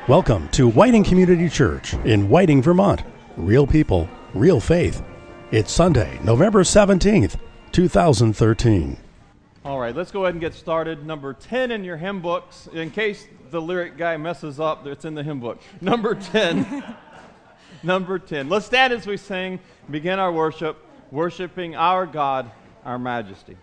Welcome to Whiting Community Church in Whiting, Vermont. Real people, real faith. It's Sunday, November 17th, 2013. All right, let's go ahead and get started. Number 10 in your hymn books. In case the lyric guy messes up, it's in the hymn book. Number 10. Number 10. Let's stand as we sing, begin our worship, worshiping our God, our Majesty.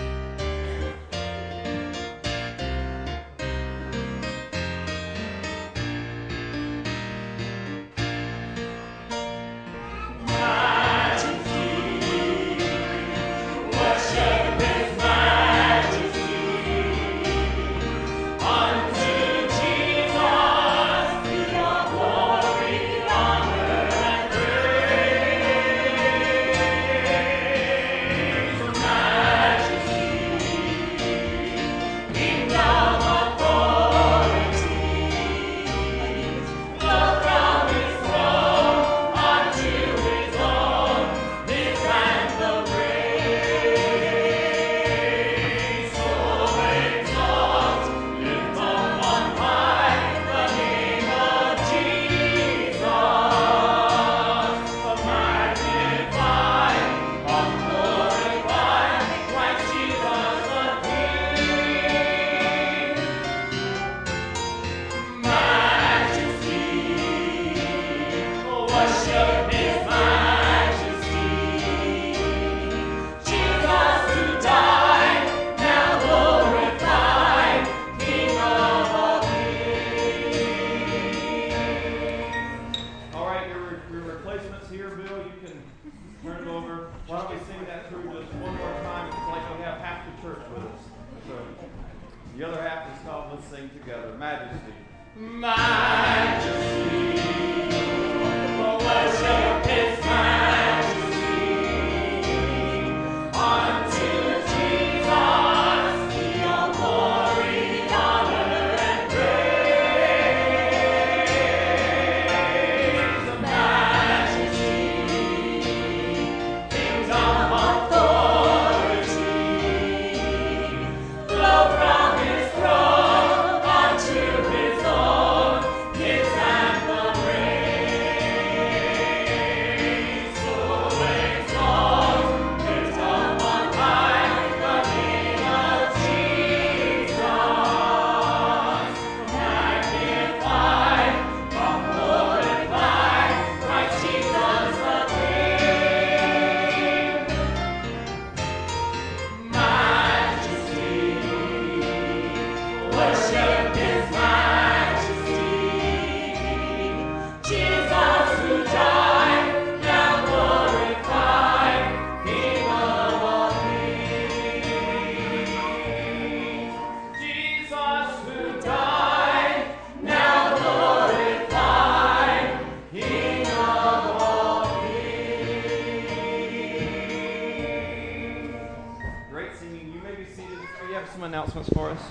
Announcements for us.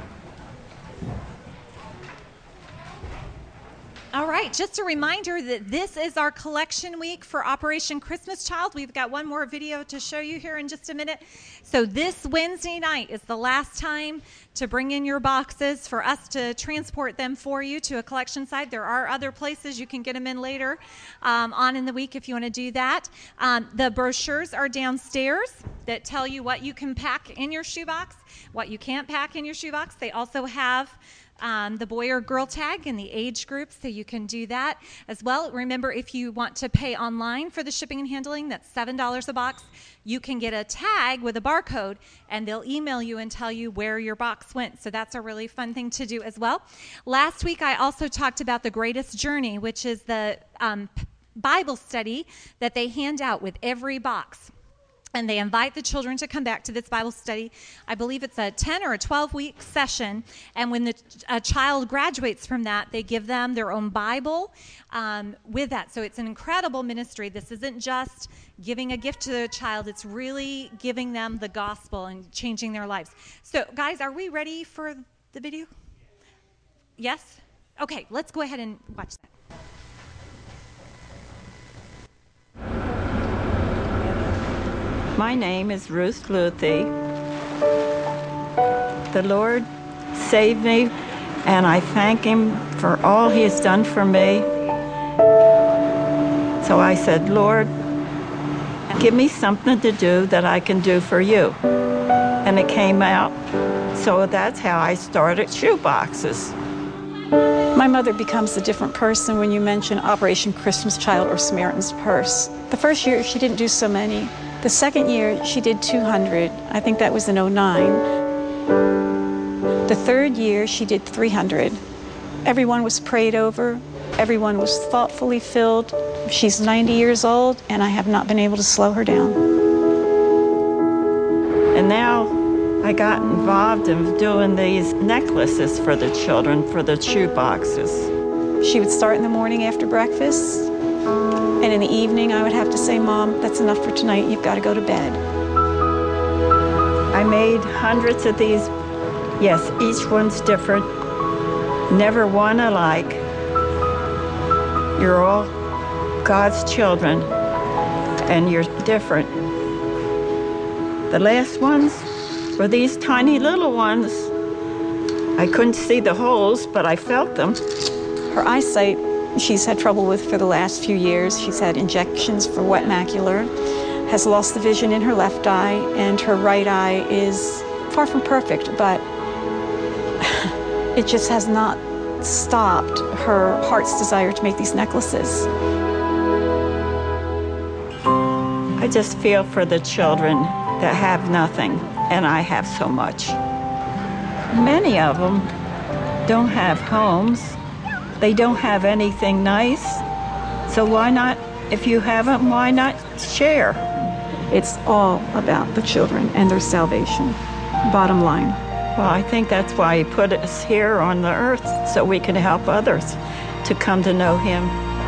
All right, just a reminder that this is our collection week for Operation Christmas Child. We've got one more video to show you here in just a minute. So this Wednesday night is the last time to bring in your boxes for us to transport them for you to a collection site. There are other places you can get them in later on in the week if you want to do that. The brochures are downstairs that tell you what you can pack in your shoebox, what you can't pack in your shoebox. They also have the boy or girl tag and the age group, so you can do that as well. Remember, if you want to pay online for the shipping and handling, that's $7 a box. You can get a tag with a barcode, and they'll email you and tell you where your box went. So that's a really fun thing to do as well. Last week, I also talked about the Greatest Journey, which is the Bible study that they hand out with every box. And they invite the children to come back to this Bible study. I believe it's a 10 or a 12-week session. And when a child graduates from that, they give them their own Bible with that. So it's an incredible ministry. This isn't just giving a gift to the child. It's really giving them the gospel and changing their lives. So, guys, are we ready for the video? Yes? Okay, let's go ahead and watch that. My name is Ruth Luthi. The Lord saved me and I thank him for all he has done for me. So I said, Lord, give me something to do that I can do for you. And it came out. So that's how I started Shoe Boxes. My mother becomes a different person when you mention Operation Christmas Child or Samaritan's Purse. The first year, she didn't do so many. The second year, she did 200. I think that was in '09. The third year, she did 300. Everyone was prayed over. Everyone was thoughtfully filled. She's 90 years old, and I have not been able to slow her down. And now I got involved in doing these necklaces for the children, for the shoe boxes. She would start in the morning after breakfast, and in the evening I would have to say, Mom, that's enough for tonight, you've got to go to bed. I made hundreds of these. Yes, each one's different, never one alike. You're all God's children, and you're different. The last ones were these tiny little ones. I couldn't see the holes, but I felt them. Her eyesight, she's had trouble with for the last few years. She's had injections for wet macular, has lost the vision in her left eye, and her right eye is far from perfect, but it just has not stopped her heart's desire to make these necklaces. I just feel for the children that have nothing, and I have so much. Many of them don't have homes. They don't have anything nice. So why not, if you have them, why not share? It's all about the children and their salvation, bottom line. Well, I think that's why he put us here on the earth, so we can help others to come to know him.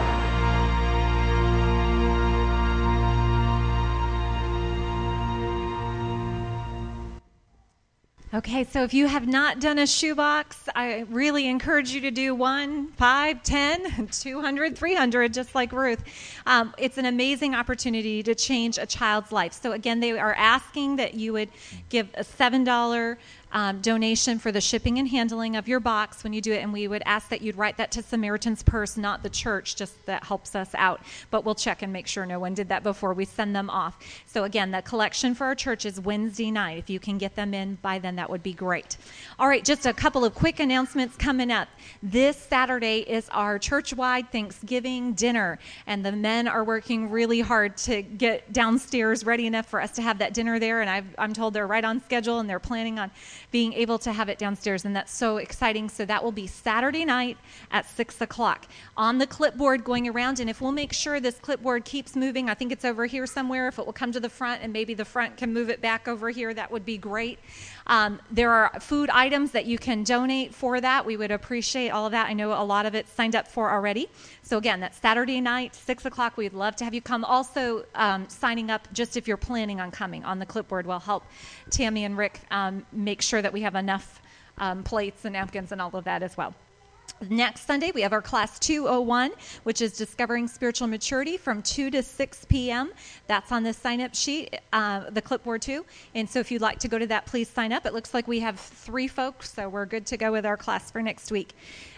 Okay, so if you have not done a shoebox, I really encourage you to do 1, 5, 10, 200, 300, just like Ruth. It's an amazing opportunity to change a child's life. So again, they are asking that you would give a $7 donation for the shipping and handling of your box when you do it, and we would ask that you'd write that to Samaritan's Purse, not the church, just that helps us out. But we'll check and make sure no one did that before we send them off. So again, the collection for our church is Wednesday night. If you can get them in by then, that would be great. All right, just a couple of quick announcements coming up. This Saturday is our church-wide Thanksgiving dinner, and the men are working really hard to get downstairs ready enough for us to have that dinner there, and I'm told they're right on schedule, and they're planning on being able to have it downstairs, and that's so exciting. So that will be Saturday night at 6 o'clock. On the clipboard going around, and if we'll make sure this clipboard keeps moving, I think it's over here somewhere. If it will come to the front and maybe the front can move it back over here, that would be great. There are food items that you can donate for that. We would appreciate all of that. I know a lot of it's signed up for already. So again, that's Saturday night, 6 o'clock. We'd love to have you come. Also, signing up just if you're planning on coming on the clipboard will help Tammy and Rick make sure that we have enough plates and napkins and all of that as well. Next Sunday, we have our Class 201, which is Discovering Spiritual Maturity from 2 to 6 p.m. That's on the sign-up sheet, the clipboard too. And so if you'd like to go to that, please sign up. It looks like we have 3 folks, so we're good to go with our class for next week.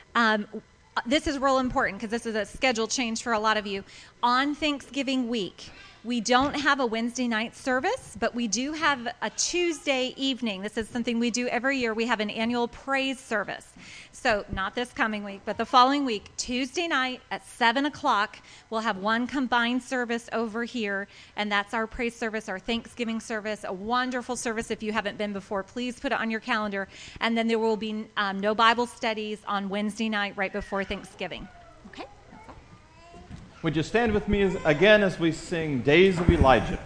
This is real important because this is a schedule change for a lot of you. On Thanksgiving week, we don't have a Wednesday night service, but we do have a Tuesday evening. This is something we do every year. We have an annual praise service. So not this coming week, but the following week, Tuesday night at 7 o'clock, we'll have one combined service over here, and that's our praise service, our Thanksgiving service, a wonderful service. If you haven't been before, please put it on your calendar. And then there will be no Bible studies on Wednesday night right before Thanksgiving. Okay? Would you stand with me again as we sing Days of Elijah?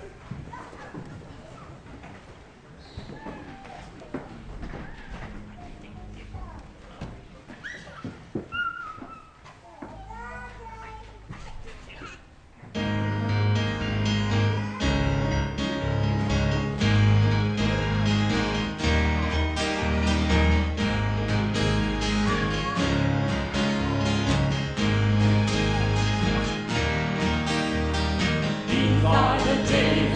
These are the days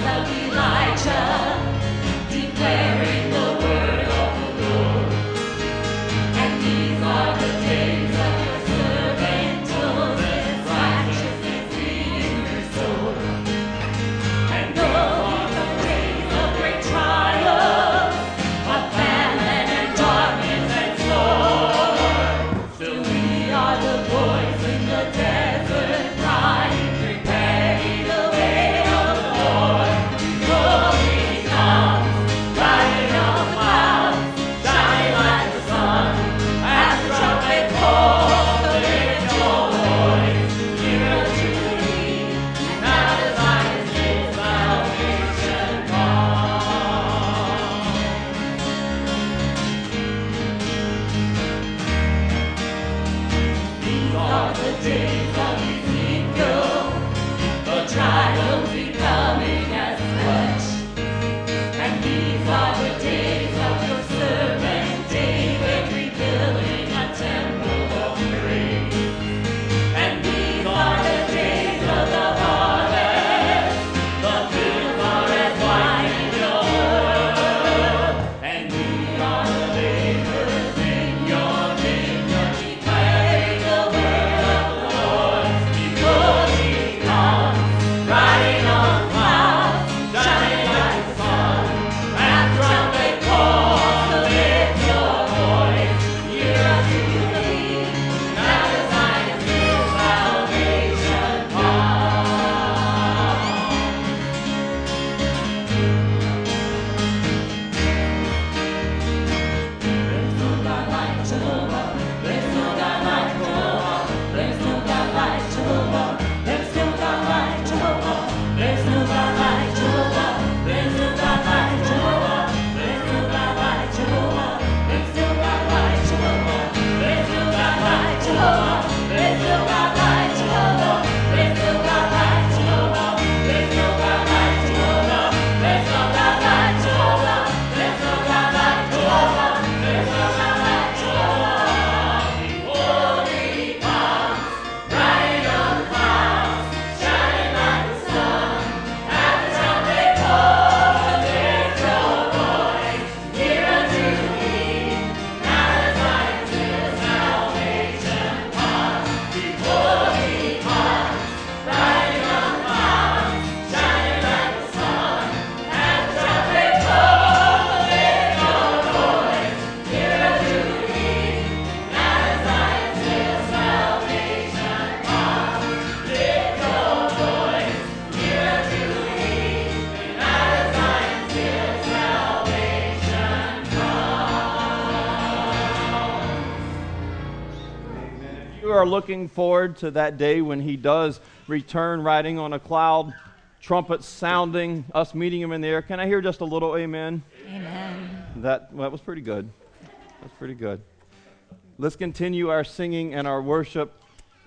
are looking forward to that day when he does return riding on a cloud, trumpets sounding, us meeting him in the air. Can I hear just a little amen? Amen. That was pretty good. That's pretty good. Let's continue our singing and our worship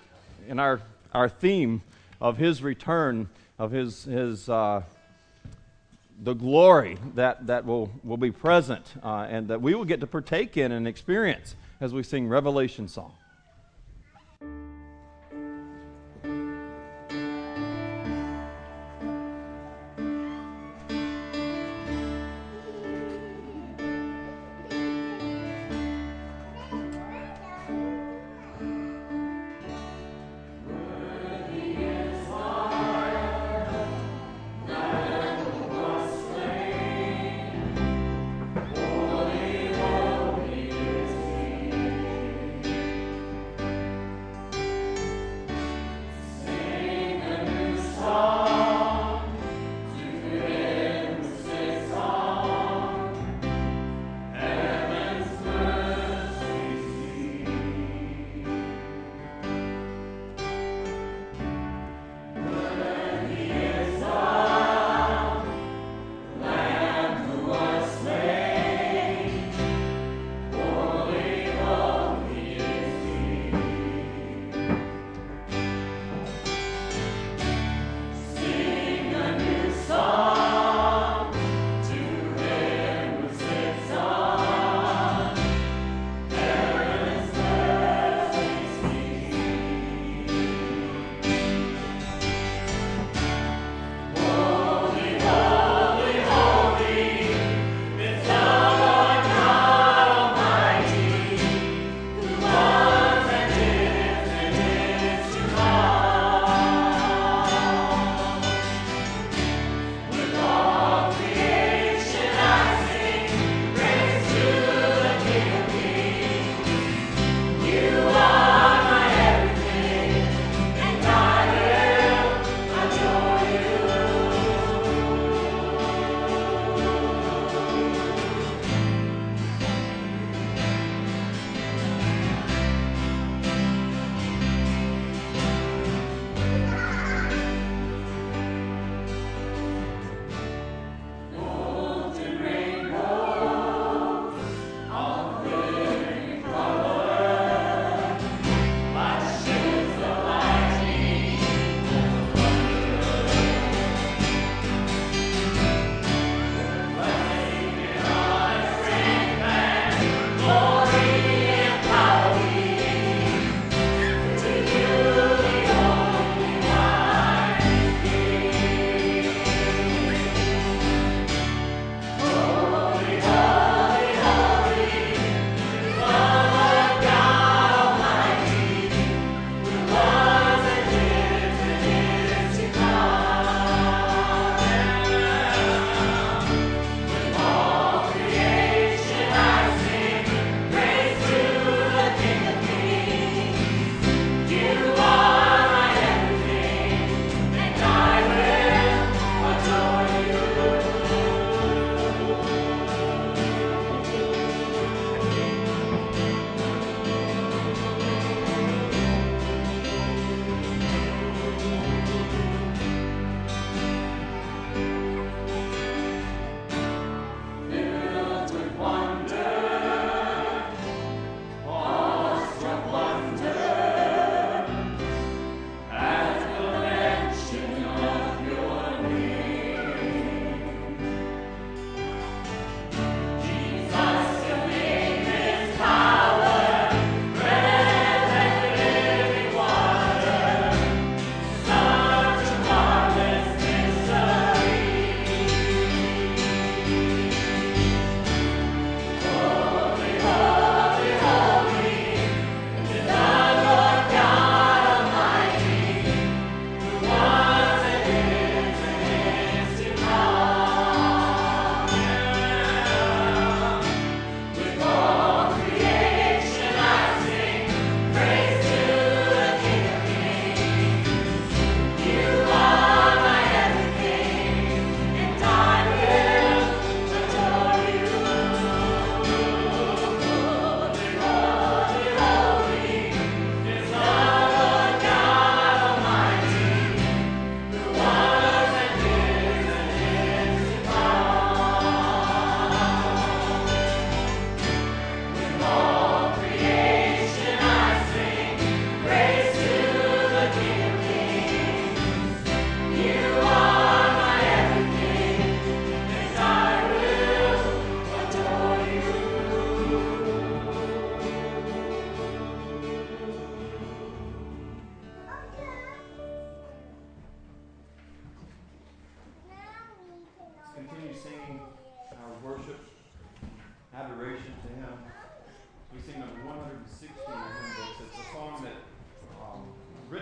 and our theme of his return, of his the glory that will be present and that we will get to partake in and experience as we sing Revelation song.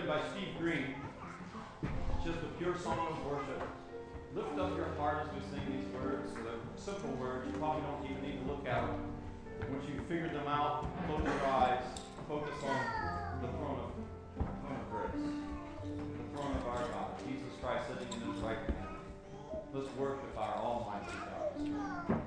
written by Steve Green. It's just a pure song of worship. Lift up your heart as we sing these words. They're simple words. You probably don't even need to look at them. Once you figure them out, close your eyes. Focus on the throne of grace. The throne of our God. Jesus Christ sitting in his right hand. Let's worship our Almighty God.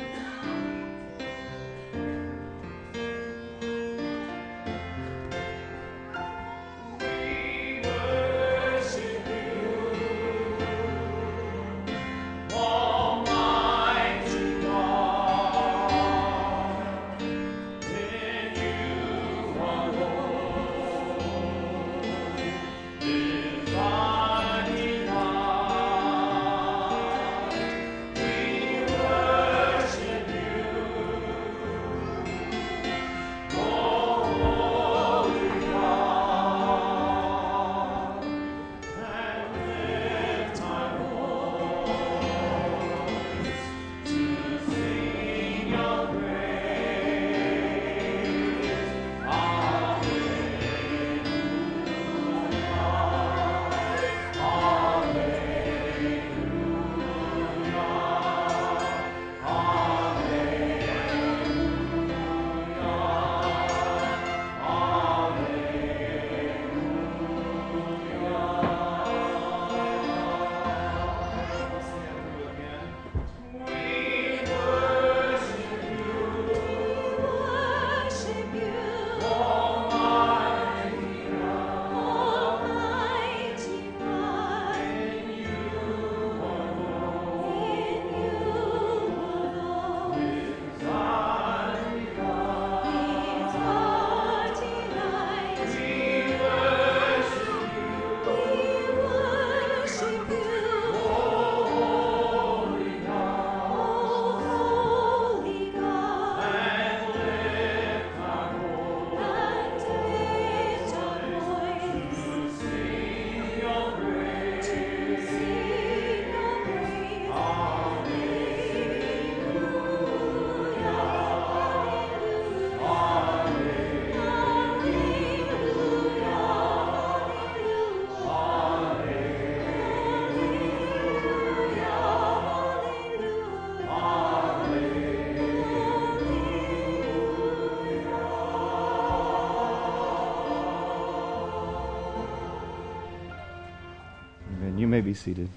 You may be seated.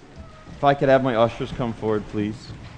If I could have my ushers come forward, please.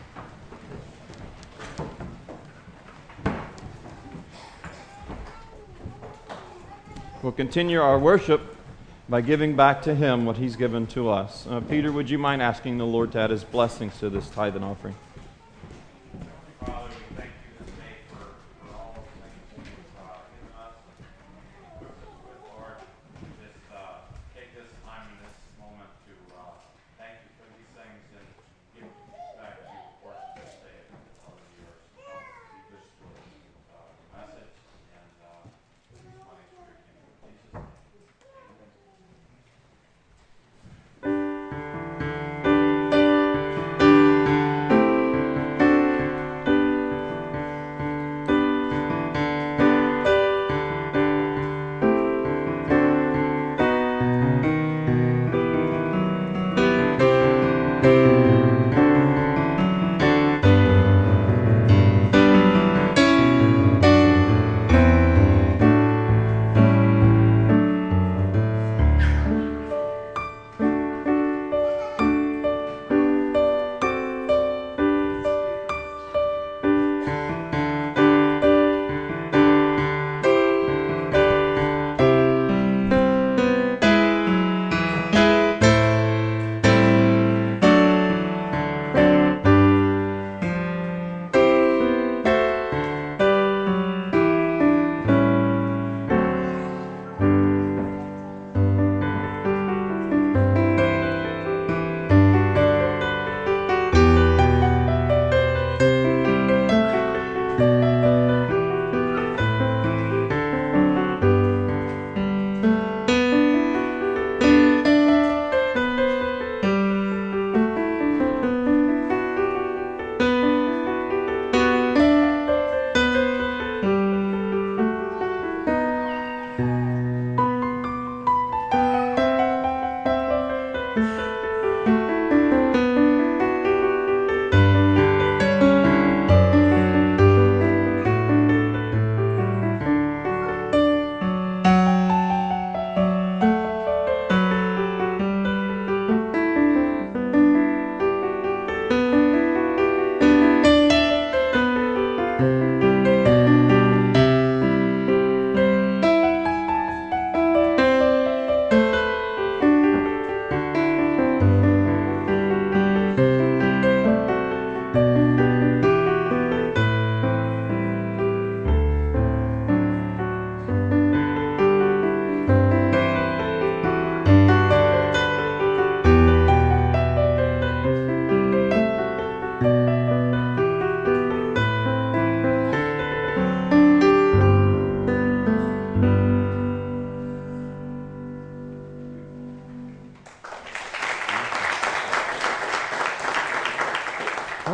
We'll continue our worship by giving back to Him what He's given to us. Peter, would you mind asking the Lord to add His blessings to this tithe and offering? Father, we thank you this day for all the things you've given us and equipped us with, Lord. Just take this time and this moment to thank you for these things and give back to you, of course, this day of yours. Be good stewards of the message and these monies for your kingdom. In Jesus' name. Amen.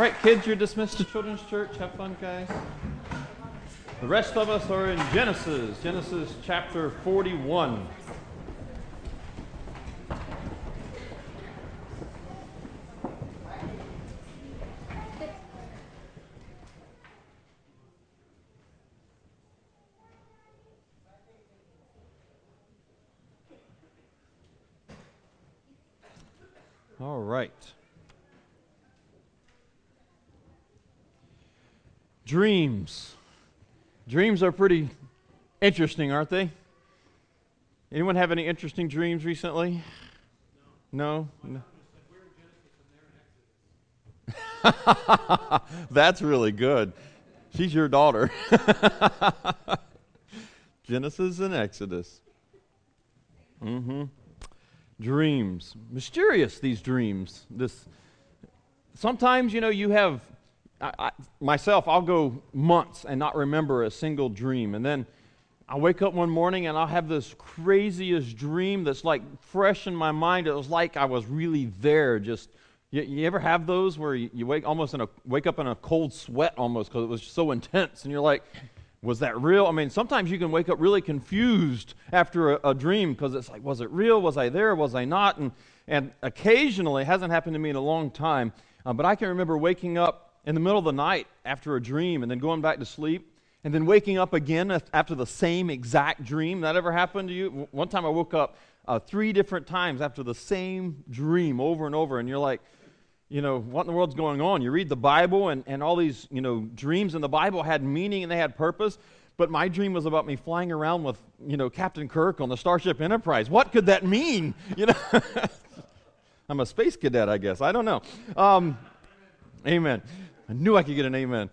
right, kids, you're dismissed to Children's Church. Have fun, guys. The rest of us are in Genesis chapter 41. All right. Dreams. Dreams are pretty interesting, aren't they? Anyone have any interesting dreams recently? No? No? That's really good. She's your daughter. Genesis and Exodus. Dreams. Mysterious, these dreams. Sometimes, you have, myself, I'll go months and not remember a single dream. And then I'll wake up one morning and I'll have this craziest dream that's like fresh in my mind. It was like I was really there. Just, you ever have those where you wake up in a cold sweat almost because it was so intense, and you're like, was that real? I mean, sometimes you can wake up really confused after a dream because it's like, was it real? Was I there? Was I not? And occasionally, it hasn't happened to me in a long time, but I can remember waking up in the middle of the night after a dream and then going back to sleep and then waking up again after the same exact dream. That ever happened to you? One time I woke up 3 different times after the same dream over and over, and you're like, what in the world's going on? You read the Bible, and all these, dreams in the Bible had meaning and they had purpose, but my dream was about me flying around with, Captain Kirk on the Starship Enterprise. What could that mean? I'm a space cadet, I guess. I don't know. Amen. I knew I could get an amen.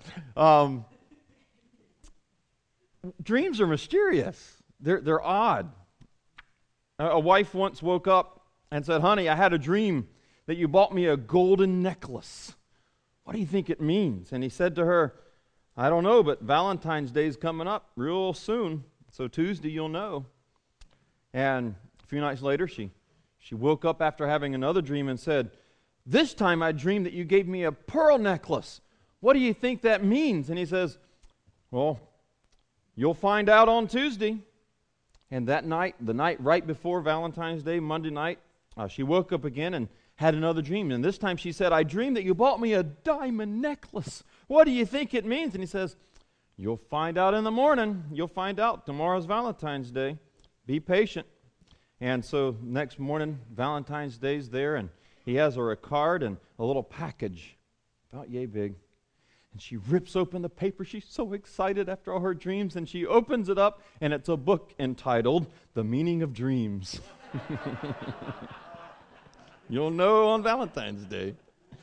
Dreams are mysterious. They're odd. A wife once woke up and said, "Honey, I had a dream that you bought me a golden necklace. What do you think it means?" And he said to her, "I don't know, but Valentine's Day is coming up real soon, so Tuesday you'll know." And a few nights later, she woke up after having another dream and said, "This time I dreamed that you gave me a pearl necklace. What do you think that means?" And he says, "Well, you'll find out on Tuesday." And that night, the night right before Valentine's Day, Monday night, she woke up again and had another dream. And this time she said, "I dreamed that you bought me a diamond necklace. What do you think it means?" And he says, "You'll find out in the morning. You'll find out. Tomorrow's Valentine's Day. Be patient." And so next morning, Valentine's Day's there, and he has her a card and a little package about yay big. And she rips open the paper. She's so excited after all her dreams, and she opens it up, and it's a book entitled The Meaning of Dreams. You'll know on Valentine's Day.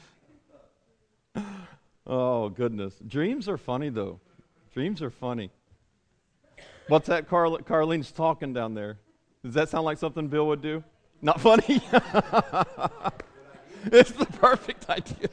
Oh, goodness. Dreams are funny, though. Dreams are funny. What's that Carlene's talking down there? Does that sound like something Bill would do? Not funny? It's the perfect idea.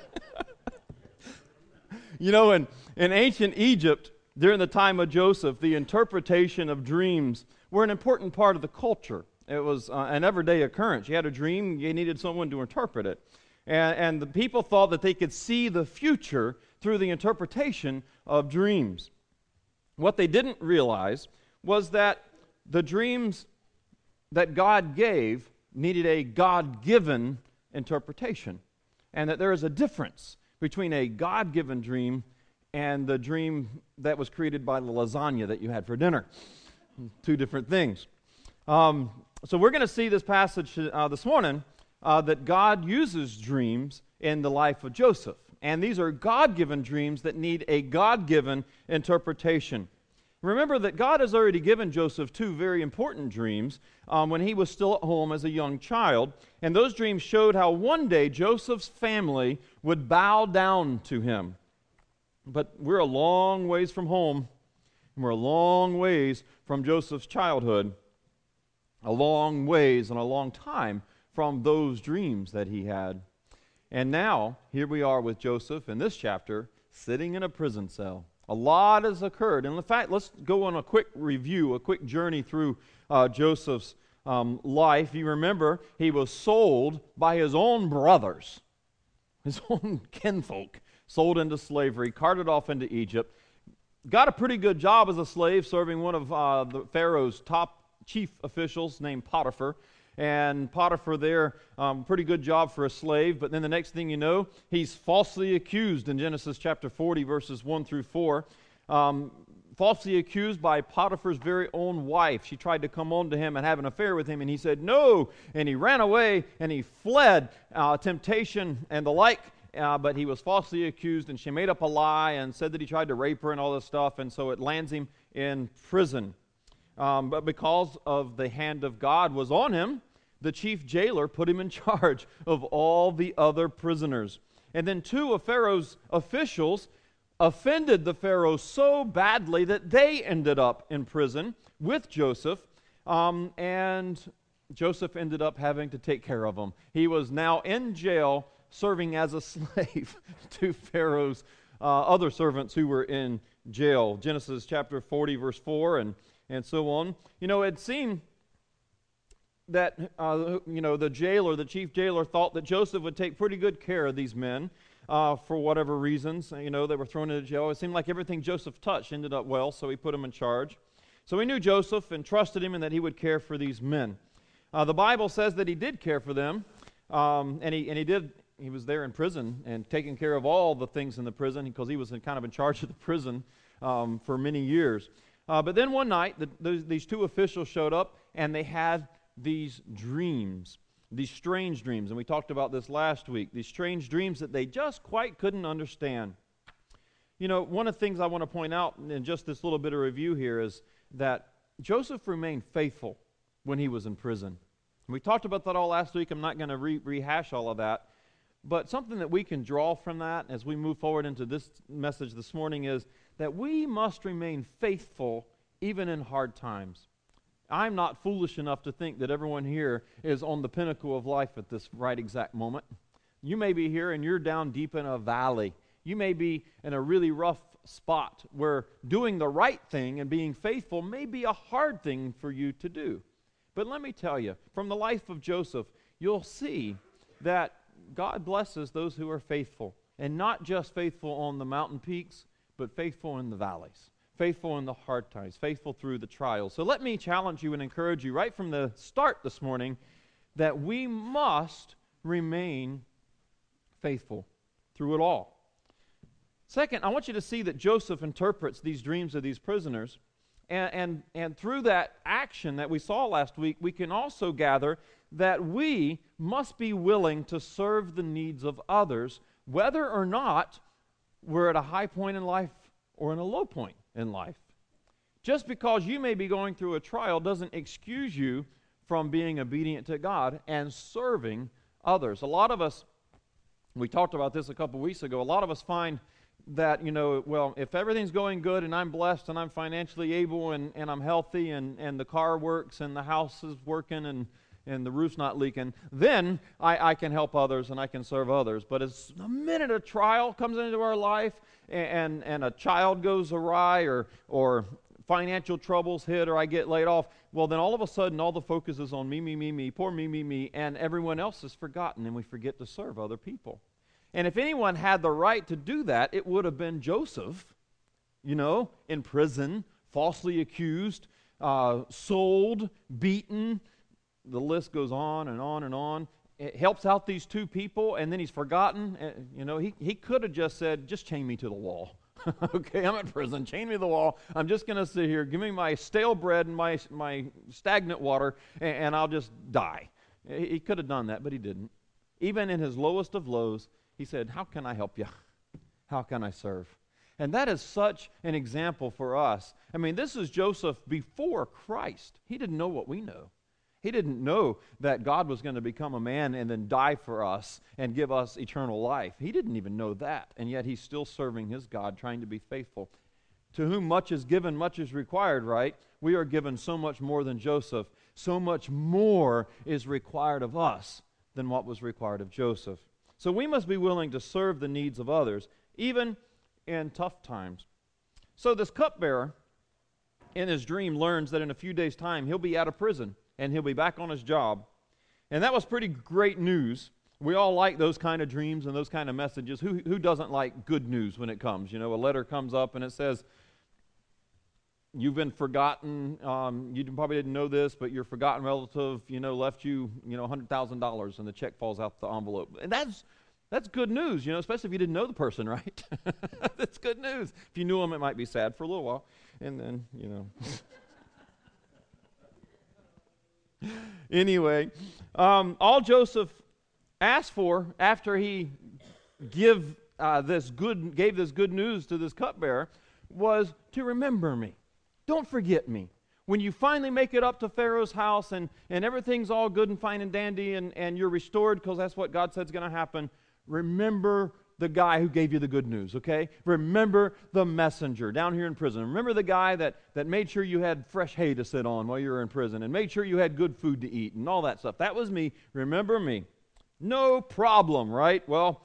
In ancient Egypt, during the time of Joseph, the interpretation of dreams were an important part of the culture. It was an everyday occurrence. You had a dream, you needed someone to interpret it. And the people thought that they could see the future through the interpretation of dreams. What they didn't realize was that the dreams that God gave needed a God-given interpretation, and that there is a difference between a God-given dream and the dream that was created by the lasagna that you had for dinner. 2 different things. So we're going to see this passage this morning that God uses dreams in the life of Joseph. And these are God-given dreams that need a God-given interpretation. Remember that God has already given Joseph 2 very important dreams when he was still at home as a young child. And those dreams showed how one day Joseph's family would bow down to him. But we're a long ways from home, and we're a long ways from Joseph's childhood, a long ways and a long time from those dreams that he had. And now, here we are with Joseph in this chapter, sitting in a prison cell. A lot has occurred. And in fact, let's go on a quick review, a quick journey through Joseph's life. You remember, he was sold by his own brothers, his own kinfolk, sold into slavery, carted off into Egypt, got a pretty good job as a slave, serving one of the Pharaoh's top chief officials named Potiphar. And Potiphar there, pretty good job for a slave, but then the next thing you know, he's falsely accused in Genesis chapter 40, verses 1 through 4. Falsely accused by Potiphar's very own wife. She tried to come on to him and have an affair with him, and he said no, and he ran away, and he fled temptation and the like, but he was falsely accused, and she made up a lie and said that he tried to rape her and all this stuff, and so it lands him in prison. But because of the hand of God was on him, the chief jailer put him in charge of all the other prisoners. And then two of Pharaoh's officials offended the Pharaoh so badly that they ended up in prison with Joseph, and Joseph ended up having to take care of them. He was now in jail serving as a slave to Pharaoh's other servants who were in jail. Genesis chapter 40, verse 4, and so on. You know, it seemed that, the jailer, the chief jailer, thought that Joseph would take pretty good care of these men for whatever reasons. They were thrown into jail. It seemed like everything Joseph touched ended up well, so he put him in charge. So he knew Joseph and trusted him and that he would care for these men. The Bible says that he did care for them, and he did. He was there in prison and taking care of all the things in the prison because he was kind of in charge of the prison for many years. But then one night, these two officials showed up, and they had these dreams, these strange dreams. And we talked about this last week, these strange dreams that they just quite couldn't understand. One of the things I want to point out in just this little bit of review here is that Joseph remained faithful when he was in prison. And we talked about that all last week. I'm not going to rehash all of that. But something that we can draw from that as we move forward into this message this morning is that we must remain faithful even in hard times. I'm not foolish enough to think that everyone here is on the pinnacle of life at this right exact moment. You may be here and you're down deep in a valley. You may be in a really rough spot where doing the right thing and being faithful may be a hard thing for you to do. But let me tell you, from the life of Joseph, you'll see that God blesses those who are faithful, and not just faithful on the mountain peaks, but faithful in the valleys, faithful in the hard times, faithful through the trials. So let me challenge you and encourage you right from the start this morning that we must remain faithful through it all. Second, I want you to see that Joseph interprets these dreams of these prisoners, and through that action that we saw last week, we can also gather that we must be willing to serve the needs of others, whether or not we're at a high point in life or in a low point in life. Just because you may be going through a trial doesn't excuse you from being obedient to God and serving others. A lot of us, we talked about this a couple weeks ago, a lot of us find that, if everything's going good and I'm blessed and I'm financially able and I'm healthy and the car works and the house is working and the roof's not leaking, then I can help others and I can serve others. But as the minute a trial comes into our life and a child goes awry or financial troubles hit or I get laid off, well, then all of a sudden all the focus is on me, poor me, and everyone else is forgotten and we forget to serve other people. And if anyone had the right to do that, it would have been Joseph, in prison, falsely accused, sold, beaten. The list goes on and on and on. It helps out these two people, and then he's forgotten. He could have just said, just chain me to the wall. Okay, I'm in prison. Chain me to the wall. I'm just going to sit here. Give me my stale bread and my stagnant water, and I'll just die. He could have done that, but he didn't. Even in his lowest of lows, he said, how can I help you? How can I serve? And that is such an example for us. I mean, this is Joseph before Christ. He didn't know what we know. He didn't know that God was going to become a man and then die for us and give us eternal life. He didn't even know that, and yet he's still serving his God, trying to be faithful. To whom much is given, much is required, right? We are given so much more than Joseph. So much more is required of us than what was required of Joseph. So we must be willing to serve the needs of others, even in tough times. So this cupbearer, in his dream, learns that in a few days' time, he'll be out of prison, and he'll be back on his job. And that was pretty great news We all like those kind of dreams and those kind of messages. Who doesn't like good news when it comes? You know, a letter comes up and it says, you've been forgotten. You probably didn't know this, but your forgotten relative, left you, $100,000, and the check falls out the envelope. And that's good news, especially if you didn't know the person, right? That's good news. If you knew them, it might be sad for a little while, and then, Anyway, all Joseph asked for after he gave this good news to this cupbearer was to remember me. Don't forget me. When you finally make it up to Pharaoh's house and everything's all good and fine and dandy and you're restored, because that's what God said is going to happen, remember the guy who gave you the good news, okay? Remember the messenger down here in prison. Remember the guy that made sure you had fresh hay to sit on while you were in prison and made sure you had good food to eat and all that stuff. That was me. Remember me. No problem, right? Well,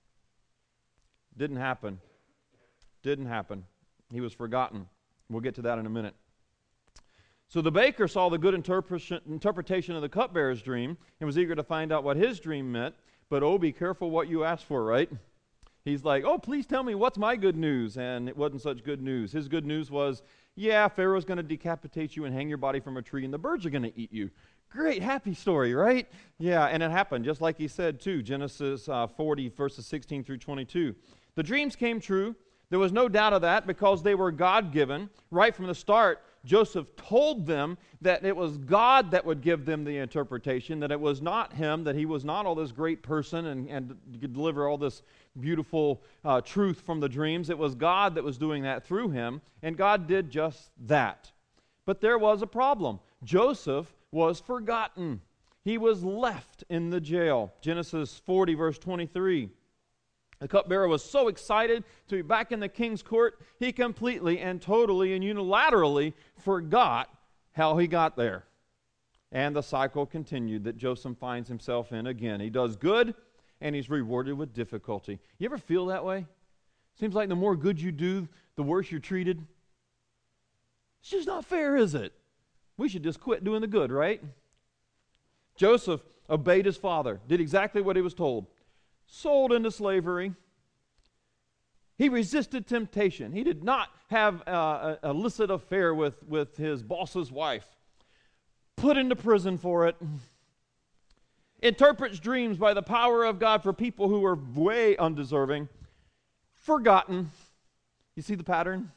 didn't happen. Didn't happen. He was forgotten. We'll get to that in a minute. So the baker saw the good interpretation of the cupbearer's dream and was eager to find out what his dream meant. But oh, be careful what you ask for, right? He's like, oh, please tell me what's my good news. And it wasn't such good news. His good news was, yeah, Pharaoh's going to decapitate you and hang your body from a tree and the birds are going to eat you. Great, happy story, right? Yeah, and it happened, just like he said, too. Genesis 40, verses 16 through 22. The dreams came true. There was no doubt of that because they were God-given. Right from the start, Joseph told them that it was God that would give them the interpretation, that it was not him, that he was not all this great person and could deliver all this beautiful truth from the dreams. It was God that was doing that through him, and God did just that. But there was a problem. Joseph was forgotten. He was left in the jail. Genesis 40, verse 23. The cupbearer was so excited to be back in the king's court, he completely and totally and unilaterally forgot how he got there. And the cycle continued that Joseph finds himself in again. He does good, and he's rewarded with difficulty. You ever feel that way? Seems like the more good you do, the worse you're treated. It's just not fair, is it? We should just quit doing the good, right? Joseph obeyed his father, did exactly what he was told. Sold into slavery. He resisted temptation. He did not have an illicit affair with his boss's wife. Put into prison for it. Interprets dreams by the power of God for people who are way undeserving. Forgotten. You see the pattern?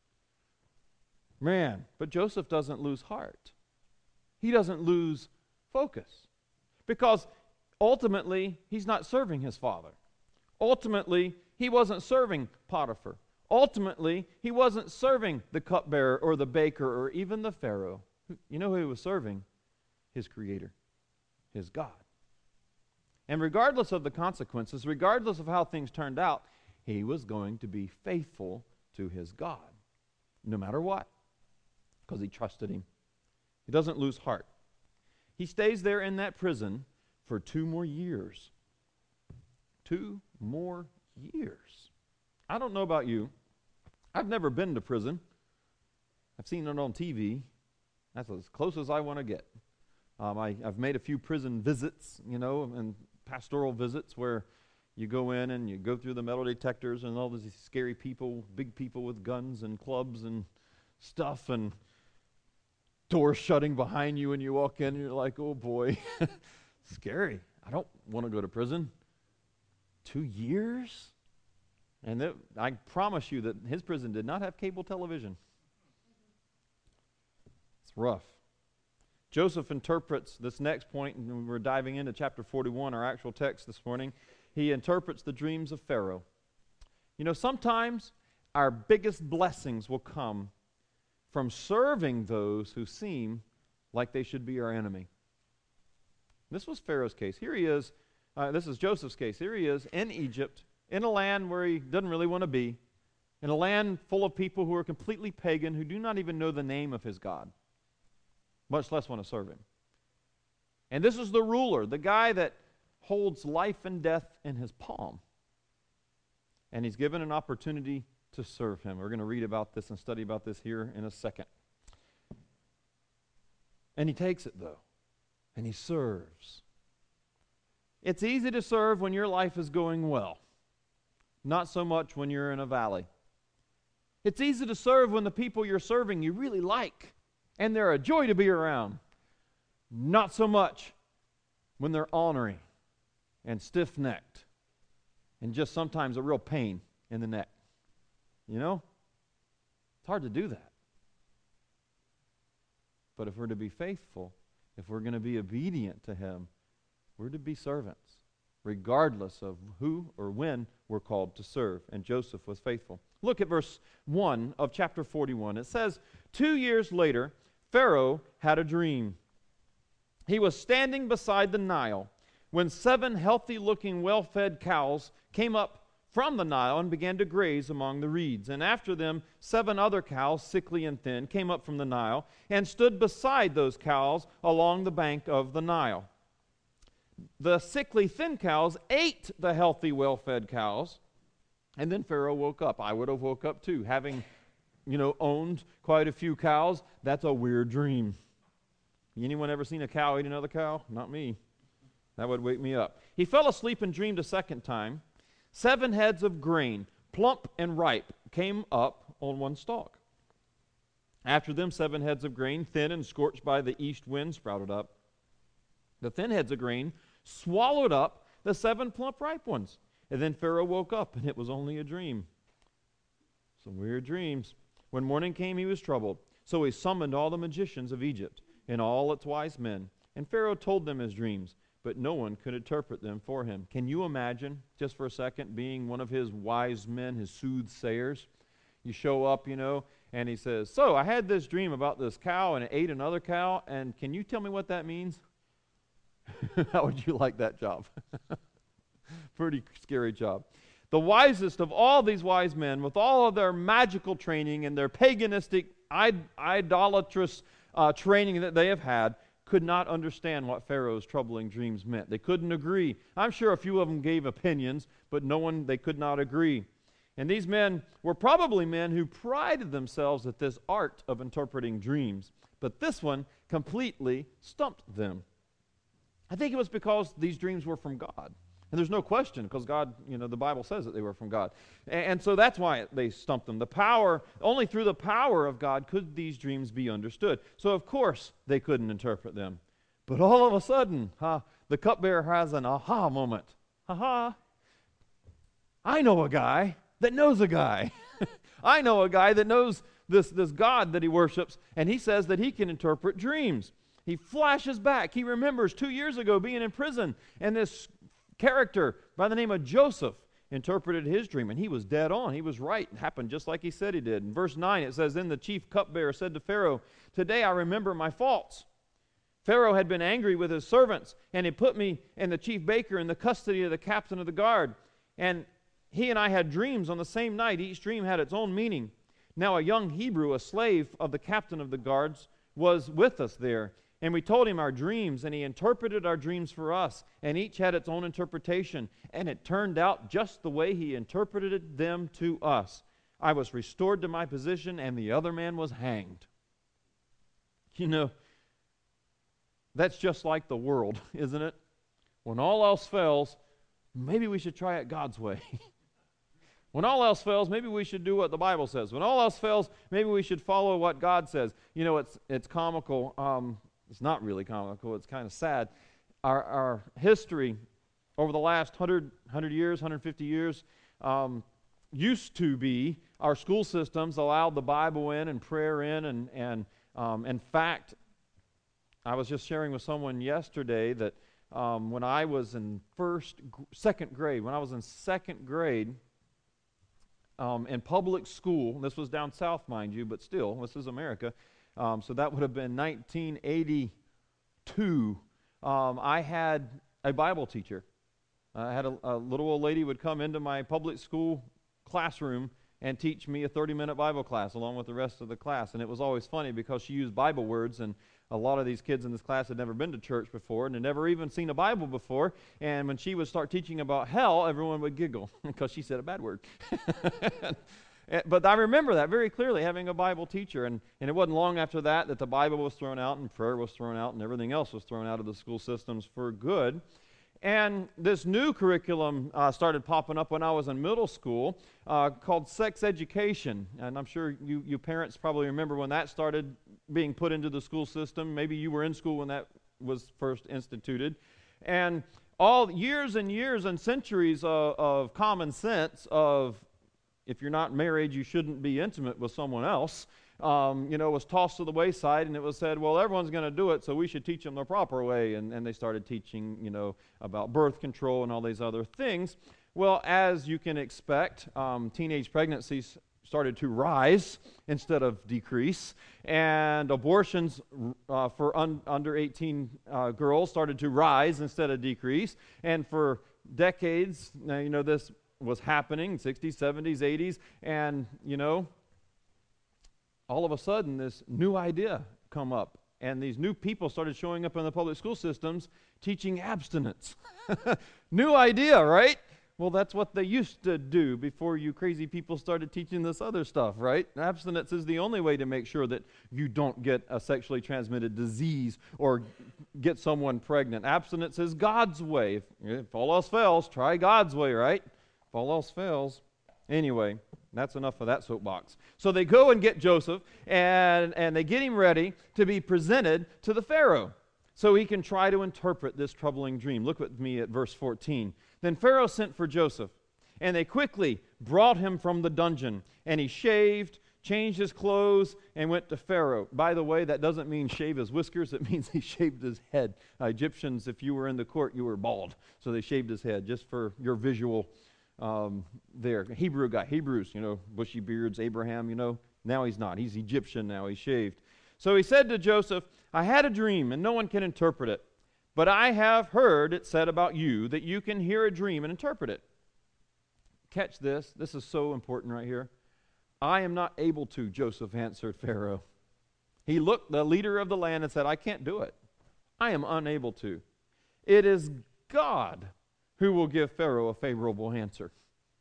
Man, but Joseph doesn't lose heart. He doesn't lose focus. Because ultimately, he's not serving his father. Ultimately, he wasn't serving Potiphar. Ultimately, he wasn't serving the cupbearer or the baker or even the Pharaoh. You know who he was serving? His Creator, his God. And regardless of the consequences, regardless of how things turned out, he was going to be faithful to his God, no matter what, because he trusted him. He doesn't lose heart. He stays there in that prison for 2 more years. 2 more years. I don't know about you. I've never been to prison. I've seen it on TV. That's as close as I want to get. I've made a few prison visits, and pastoral visits where you go in and you go through the metal detectors and all these scary people, big people with guns and clubs and stuff, and doors shutting behind you and you walk in and you're like, oh boy, scary. I don't want to go to prison. 2 years? And I promise you that his prison did not have cable television. It's rough. Joseph interprets this next point, and we're diving into chapter 41, our actual text this morning. He interprets the dreams of Pharaoh. Sometimes our biggest blessings will come from serving those who seem like they should be our enemy. This was Pharaoh's case. Here he is. This is Joseph's case. Here he is in Egypt, in a land where he doesn't really want to be, in a land full of people who are completely pagan, who do not even know the name of his God, much less want to serve him. And this is the ruler, the guy that holds life and death in his palm. And he's given an opportunity to serve him. We're going to read about this and study about this here in a second. And he takes it, though, and he serves. It's easy to serve when your life is going well, not so much when you're in a valley. It's easy to serve when the people you're serving you really like, and they're a joy to be around. Not so much when they're ornery and stiff-necked and just sometimes a real pain in the neck. You know? It's hard to do that. But if we're to be faithful, if we're going to be obedient to Him, we're to be servants, regardless of who or when we're called to serve. And Joseph was faithful. Look at verse 1 of chapter 41. It says, 2 years later, Pharaoh had a dream. He was standing beside the Nile when 7 healthy-looking, well-fed cows came up from the Nile and began to graze among the reeds. And after them, 7 other cows, sickly and thin, came up from the Nile and stood beside those cows along the bank of the Nile. The sickly, thin cows ate the healthy, well-fed cows, and then Pharaoh woke up. I would have woke up too. Having, owned quite a few cows, that's a weird dream. Anyone ever seen a cow eat another cow? Not me. That would wake me up. He fell asleep and dreamed a second time. 7 heads of grain, plump and ripe, came up on one stalk. After them, 7 heads of grain, thin and scorched by the east wind, sprouted up. The thin heads of grain swallowed up the 7 plump, ripe ones. And then Pharaoh woke up, and it was only a dream. Some weird dreams. When morning came, he was troubled. So he summoned all the magicians of Egypt and all its wise men. And Pharaoh told them his dreams, but no one could interpret them for him. Can you imagine, just for a second, being one of his wise men, his soothsayers? You show up, and he says, so I had this dream about this cow, and it ate another cow, and can you tell me what that means? How would you like that job? Pretty scary job. The wisest of all these wise men, with all of their magical training and their paganistic, idolatrous training that they have had, could not understand what Pharaoh's troubling dreams meant. They couldn't agree. I'm sure a few of them gave opinions, but they could not agree. And these men were probably men who prided themselves at this art of interpreting dreams. But this one completely stumped them. I think it was because these dreams were from God. And there's no question, because God, the Bible says that they were from God. And so that's why they stumped them. Only through the power of God could these dreams be understood. So of course they couldn't interpret them. But all of a sudden, the cupbearer has an aha moment. Aha! I know a guy that knows a guy. I know a guy that knows this God that he worships, and he says that he can interpret dreams. He flashes back. He remembers 2 years ago being in prison, and this character by the name of Joseph interpreted his dream, and he was dead on. He was right. It happened just like he said he did. In verse 9 it says, then the chief cupbearer said to Pharaoh, today I remember my faults. Pharaoh had been angry with his servants, and he put me and the chief baker in the custody of the captain of the guard. And he and I had dreams on the same night. Each dream had its own meaning. Now a young Hebrew, a slave of the captain of the guards, was with us there. And we told him our dreams, and he interpreted our dreams for us, and each had its own interpretation, and it turned out just the way he interpreted them to us. I was restored to my position, and the other man was hanged. That's just like the world, isn't it? When all else fails, maybe we should try it God's way. When all else fails, maybe we should do what the Bible says. When all else fails, maybe we should follow what God says. It's comical. It's not really comical. It's kind of sad. Our history over the last 100 years, 150 years, used to be our school systems allowed the Bible in and prayer in. And in fact, I was just sharing with someone yesterday that when I was in second grade, in public school, this was down south, mind you, but still, this is America. So that would have been 1982. I had a Bible teacher. I had a little old lady would come into my public school classroom and teach me a 30-minute Bible class along with the rest of the class. And it was always funny because she used Bible words, and a lot of these kids in this class had never been to church before and had never even seen a Bible before. And when she would start teaching about hell, everyone would giggle because she said a bad word. But I remember that very clearly, having a Bible teacher. And it wasn't long after that the Bible was thrown out and prayer was thrown out and everything else was thrown out of the school systems for good. And this new curriculum started popping up when I was in middle school called sex education. And I'm sure you parents probably remember when that started being put into the school system. Maybe you were in school when that was first instituted. And all years and years and centuries of common sense of if you're not married, you shouldn't be intimate with someone else, was tossed to the wayside, and it was said, well, everyone's going to do it, so we should teach them the proper way. And they started teaching, about birth control and all these other things. Well, as you can expect, teenage pregnancies started to rise instead of decrease, and abortions for under 18 girls started to rise instead of decrease. And for decades, this was happening, 60s, 70s, 80s, and, all of a sudden this new idea come up, and these new people started showing up in the public school systems teaching abstinence. New idea, right? Well, that's what they used to do before you crazy people started teaching this other stuff, right? Abstinence is the only way to make sure that you don't get a sexually transmitted disease or get someone pregnant. Abstinence is God's way. If all else fails, try God's way, right? If all else fails. Anyway, that's enough of that soapbox. So they go and get Joseph, and they get him ready to be presented to the Pharaoh so he can try to interpret this troubling dream. Look with me at verse 14. Then Pharaoh sent for Joseph, and they quickly brought him from the dungeon, and he shaved, changed his clothes, and went to Pharaoh. By the way, that doesn't mean shave his whiskers. It means he shaved his head. Egyptians, if you were in the court, you were bald. So they shaved his head, just for your visual there. Hebrew guy, Hebrews, bushy beards, Abraham, now he's not. He's Egyptian now. He's shaved. So he said to Joseph, I had a dream, and no one can interpret it. But I have heard it said about you that you can hear a dream and interpret it. Catch this. This is so important right here. I am not able to, Joseph answered Pharaoh. He looked the leader of the land and said, I can't do it. I am unable to. It is God who will give Pharaoh a favorable answer.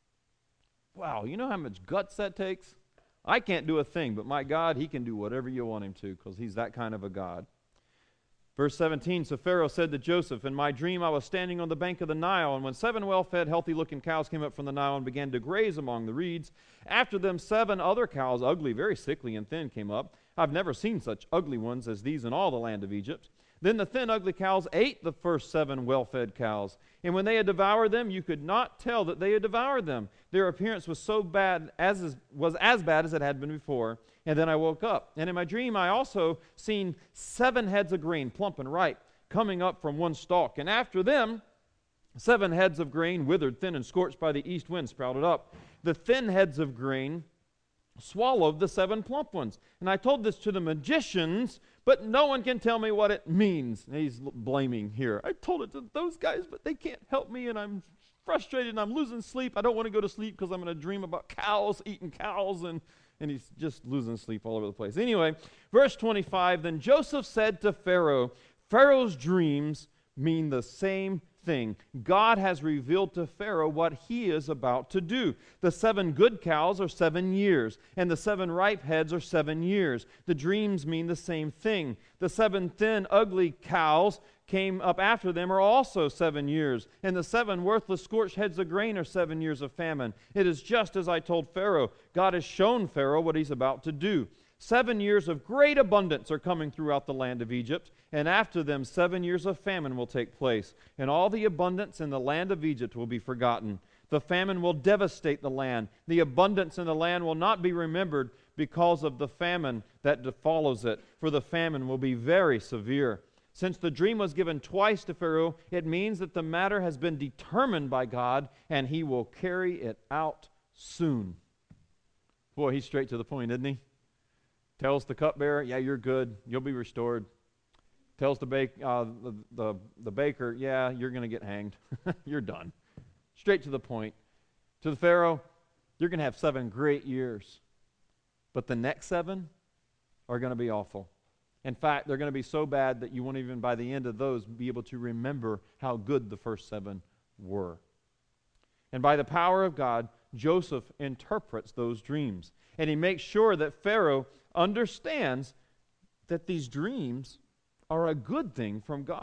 Wow, you know how much guts that takes? I can't do a thing, but my God, he can do whatever you want him to, because he's that kind of a God. Verse 17, so Pharaoh said to Joseph, in my dream I was standing on the bank of the Nile, and when 7 well-fed, healthy-looking cows came up from the Nile and began to graze among the reeds, after them 7 other cows, ugly, very sickly and thin, came up. I've never seen such ugly ones as these in all the land of Egypt. Then the thin, ugly cows ate the first 7 well-fed cows. And when they had devoured them, you could not tell that they had devoured them. Their appearance was so bad was as bad as it had been before. And then I woke up. And in my dream, I also seen 7 heads of grain, plump and ripe, coming up from one stalk. And after them, 7 heads of grain, withered, thin, and scorched by the east wind, sprouted up. The thin heads of grain swallowed the 7 plump ones. And I told this to the magicians, but no one can tell me what it means. And he's blaming here. I told it to those guys, but they can't help me, and I'm frustrated, and I'm losing sleep. I don't want to go to sleep because I'm going to dream about cows, eating cows, and he's just losing sleep all over the place. Anyway, verse 25, then Joseph said to Pharaoh, Pharaoh's dreams mean the same thing. God has revealed to Pharaoh what he is about to do. The 7 good cows are 7 years, and the 7 ripe heads are 7 years. The dreams mean the same thing. The 7 thin, ugly cows came up after them are also 7 years, and the 7 worthless, scorched heads of grain are 7 years of famine. It is just as I told Pharaoh. God has shown Pharaoh what he's about to do. 7 years of great abundance are coming throughout the land of Egypt, and after them 7 years of famine will take place, and all the abundance in the land of Egypt will be forgotten. The famine will devastate the land. The abundance in the land will not be remembered because of the famine that follows it, for the famine will be very severe. Since the dream was given twice to Pharaoh, it means that the matter has been determined by God, and he will carry it out soon. Boy, he's straight to the point, isn't he? Tells the cupbearer, yeah, you're good. You'll be restored. Tells the baker, yeah, you're going to get hanged. You're done. Straight to the point. To the Pharaoh, you're going to have 7 great years. But the next 7 are going to be awful. In fact, they're going to be so bad that you won't even, by the end of those, be able to remember how good the first 7 were. And by the power of God, Joseph interprets those dreams. And he makes sure that Pharaoh understands that these dreams are a good thing from God.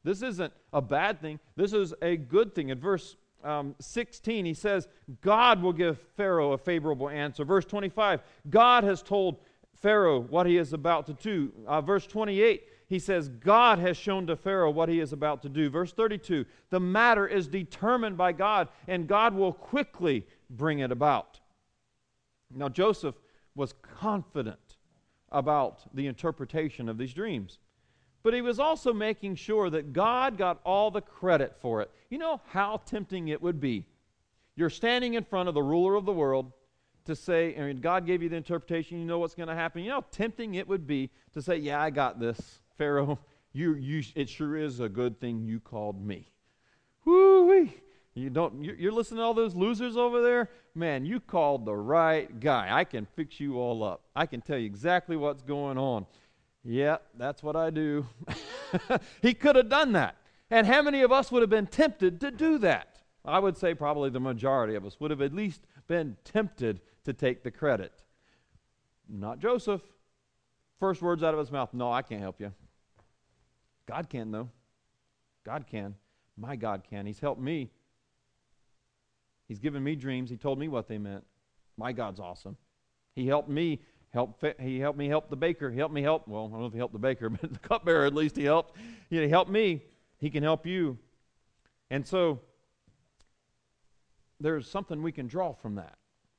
This isn't a bad thing. This is a good thing. In verse 16, he says, God will give Pharaoh a favorable answer. Verse 25, God has told Pharaoh what he is about to do. Verse 28, he says, God has shown to Pharaoh what he is about to do. Verse 32, the matter is determined by God, and God will quickly bring it about. Now, Joseph was confident about the interpretation of these dreams, but he was also making sure that God got all the credit for it. You know how tempting it would be. You're standing in front of the ruler of the world to say, I mean, God gave you the interpretation, you know what's going to happen. You know how tempting it would be to say, yeah, I got this. Pharaoh, it sure is a good thing you called me. Woo-wee. You're listening to all those losers over there? Man, you called the right guy. I can fix you all up. I can tell you exactly what's going on. Yeah, that's what I do. He could have done that. And how many of us would have been tempted to do that? I would say probably the majority of us would have at least been tempted to take the credit. Not Joseph. First words out of his mouth, no, I can't help you. God can, though. God can. My God can. He's helped me. He's given me dreams. He told me what they meant. My God's awesome. He helped me help the baker. He helped me help, well, I don't know if he helped the baker, but the cupbearer at least he helped. He helped me. He can help you. And so there's something we can draw from that.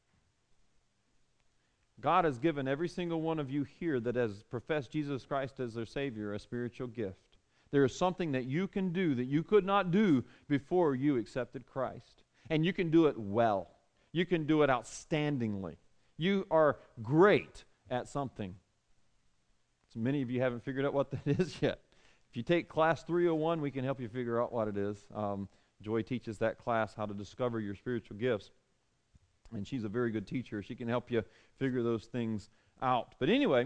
God has given every single one of you here that has professed Jesus Christ as their Savior a spiritual gift. There is something that you can do that you could not do before you accepted Christ. And you can do it well. You can do it outstandingly. You are great at something. So many of you haven't figured out what that is yet. If you take class 301, we can help you figure out what it is. Joy teaches that class how to discover your spiritual gifts. And she's a very good teacher. She can help you figure those things out. But anyway,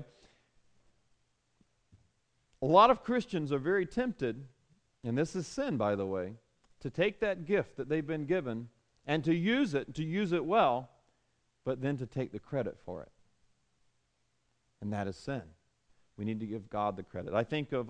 a lot of Christians are very tempted, and this is sin, by the way, to take that gift that they've been given and to use it well, but then to take the credit for it. And that is sin. We need to give God the credit. I think of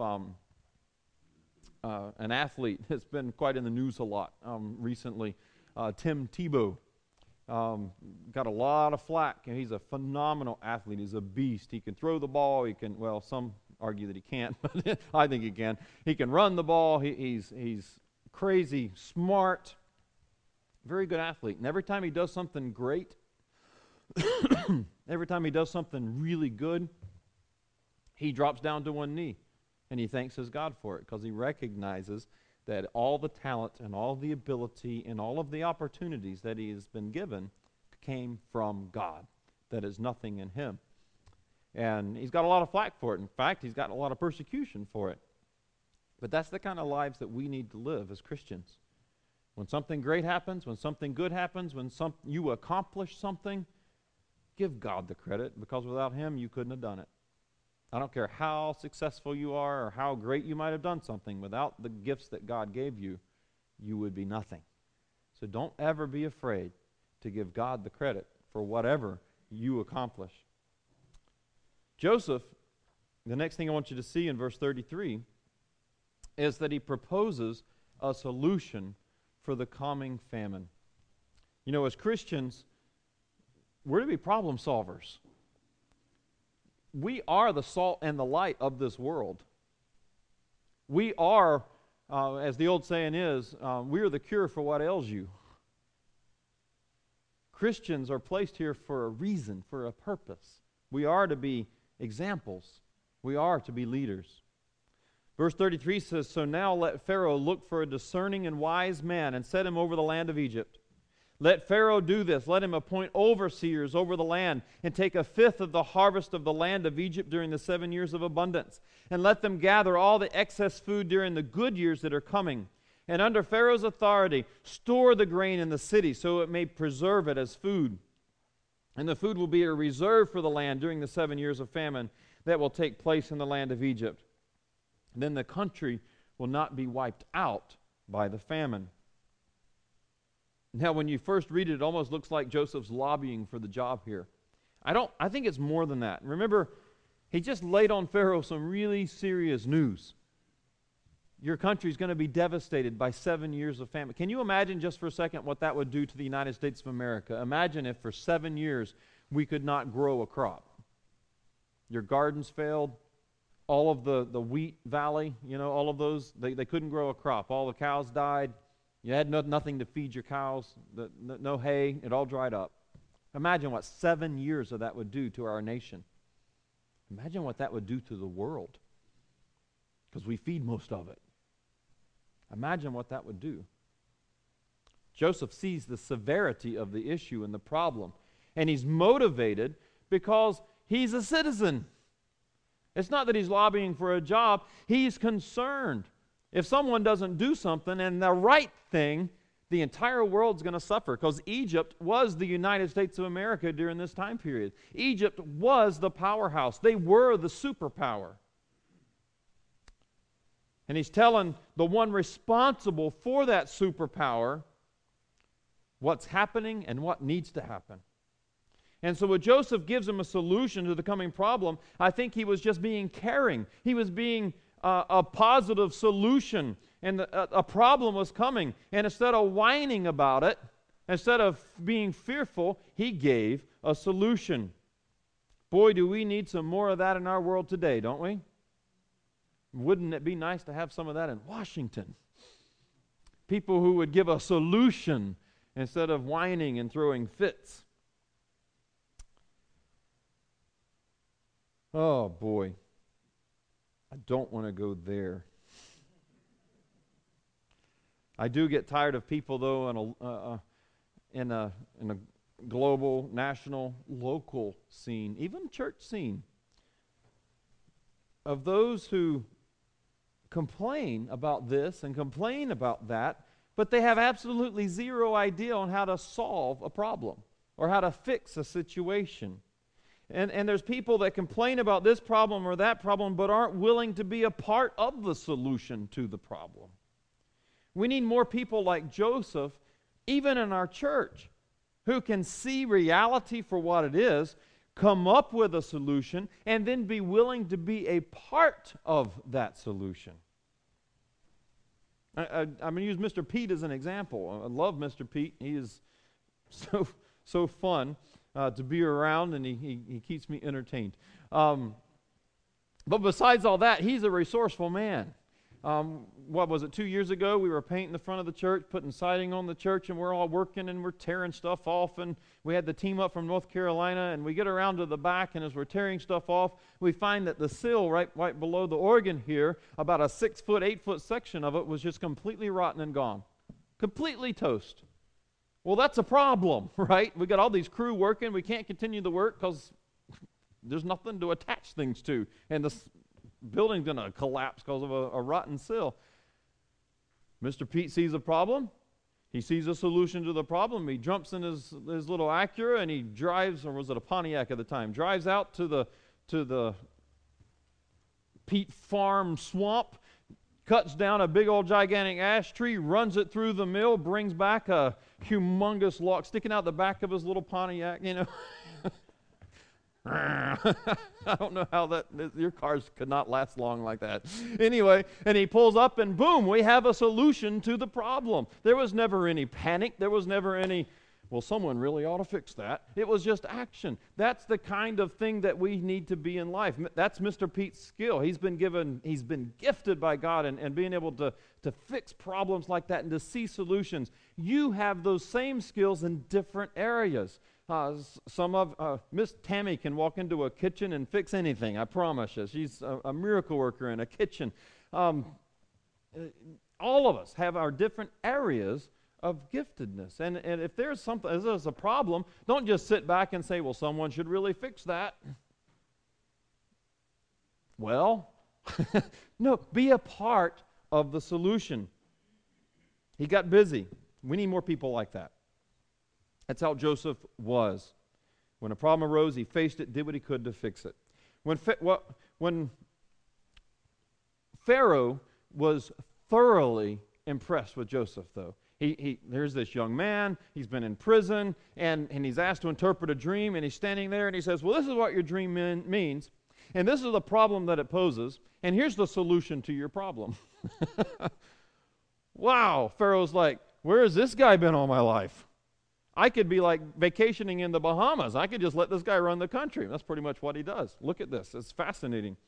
an athlete that's been quite in the news a lot recently, Tim Tebow. Got a lot of flack, and he's a phenomenal athlete. He's a beast. He can throw the ball. He can, well, some argue that he can't, but I think he can. He can run the ball. He's crazy, smart, very good athlete. And every time he does something great, every time he does something really good, he drops down to one knee, and he thanks his God for it because he recognizes that all the talent and all the ability and all of the opportunities that he has been given came from God. That is nothing in him. And he's got a lot of flack for it. In fact, he's got a lot of persecution for it. But that's the kind of lives that we need to live as Christians. When something great happens, when something good happens, when you accomplish something, give God the credit, because without him, you couldn't have done it. I don't care how successful you are or how great you might have done something. Without the gifts that God gave you, you would be nothing. So don't ever be afraid to give God the credit for whatever you accomplish. Joseph, the next thing I want you to see in verse 33 is that he proposes a solution for the coming famine. You know, as Christians, we're to be problem solvers. We are the salt and the light of this world. We are, as the old saying is, we are the cure for what ails you. Christians are placed here for a reason, for a purpose. We are to be examples. We are to be leaders. Verse 33 says, "So now let Pharaoh look for a discerning and wise man and set him over the land of Egypt. Let Pharaoh do this. Let him appoint overseers over the land and take a fifth of the harvest of the land of Egypt during the 7 years of abundance. And let them gather all the excess food during the good years that are coming. And under Pharaoh's authority, store the grain in the city so it may preserve it as food. And the food will be a reserve for the land during the 7 years of famine that will take place in the land of Egypt. Then the country will not be wiped out by the famine." Now, when you first read it, it almost looks like Joseph's lobbying for the job here. I think it's more than that. Remember, he just laid on Pharaoh some really serious news. your country is going to be devastated by 7 years of famine. Can you imagine just for a second what that would do to the United States of America? Imagine if for 7 years we could not grow a crop. Your gardens failed, all of the wheat valley, all of those, they couldn't grow a crop. All the cows died. You had nothing to feed your cows, no hay, it all dried up. Imagine what 7 years of that would do to our nation. Imagine what that would do to the world, because we feed most of it. Imagine what that would do. Joseph sees the severity of the issue and the problem, and he's motivated because he's a citizen. It's not that he's lobbying for a job. He's concerned. If someone doesn't do something and the right thing, the entire world's going to suffer, because Egypt was the United States of America during this time period. Egypt was the powerhouse. They were the superpower. And he's telling the one responsible for that superpower what's happening and what needs to happen. And so when Joseph gives him a solution to the coming problem, I think he was just being caring. He was being a positive solution, and a problem was coming. And instead of whining about it, instead of being fearful, he gave a solution. Boy, do we need some more of that in our world today, don't we? Wouldn't it be nice to have some of that in Washington? People who would give a solution instead of whining and throwing fits. Oh, boy. I don't want to go there. I do get tired of people, though, in a global, national, local scene, even church scene, of those who complain about this and complain about that, but they have absolutely zero idea on how to solve a problem or how to fix a situation. And there's people that complain about this problem or that problem, but aren't willing to be a part of the solution to the problem. We need more people like Joseph, even in our church, who can see reality for what it is, come up with a solution, and then be willing to be a part of that solution. I'm going to use Mr. Pete as an example. I love Mr. Pete. He is so fun to be around, and he keeps me entertained. But besides all that, he's a resourceful man. What was it, 2 years ago, we were painting the front of the church, putting siding on the church, and we're all working and we're tearing stuff off, and we had the team up from North Carolina, and we get around to the back, and as we're tearing stuff off, we find that the sill right below the organ here, about a 6 foot, 8 foot section of it was just completely rotten and gone. Completely toast. Well, that's a problem, right? We got all these crew working. We can't continue the work because there's nothing to attach things to, and the building's going to collapse because of a rotten sill. Mr. Pete sees a problem. He sees a solution to the problem. He jumps in his little Acura, and he drives, or was it a Pontiac at the time, drives out to the Pete Farm swamp, cuts down a big old gigantic ash tree, runs it through the mill, brings back a humongous log sticking out the back of his little Pontiac, I don't know how your cars could not last long like that. Anyway, and he pulls up, and boom, we have a solution to the problem. There was never any panic. There was never any, well, someone really ought to fix that. It was just action. That's the kind of thing that we need to be in life. That's Mr. Pete's skill. He's been gifted by God and being able to fix problems like that and to see solutions. You have those same skills in different areas. Miss Tammy can walk into a kitchen and fix anything, I promise you. She's a miracle worker in a kitchen. All of us have our different areas of giftedness. And if there's a problem, don't just sit back and say, well, someone should really fix that. Well, no, be a part of the solution. He got busy. We need more people like that. That's how Joseph was. When a problem arose, he faced it, did what he could to fix it. When Pharaoh was thoroughly impressed with Joseph, though. There's this young man, he's been in prison, and he's asked to interpret a dream, and he's standing there, and he says, well, this is what your dream means. And this is the problem that it poses. And here's the solution to your problem. Wow, Pharaoh's like, where has this guy been all my life? I could be like vacationing in the Bahamas. I could just let this guy run the country. That's pretty much what he does. Look at this. It's fascinating.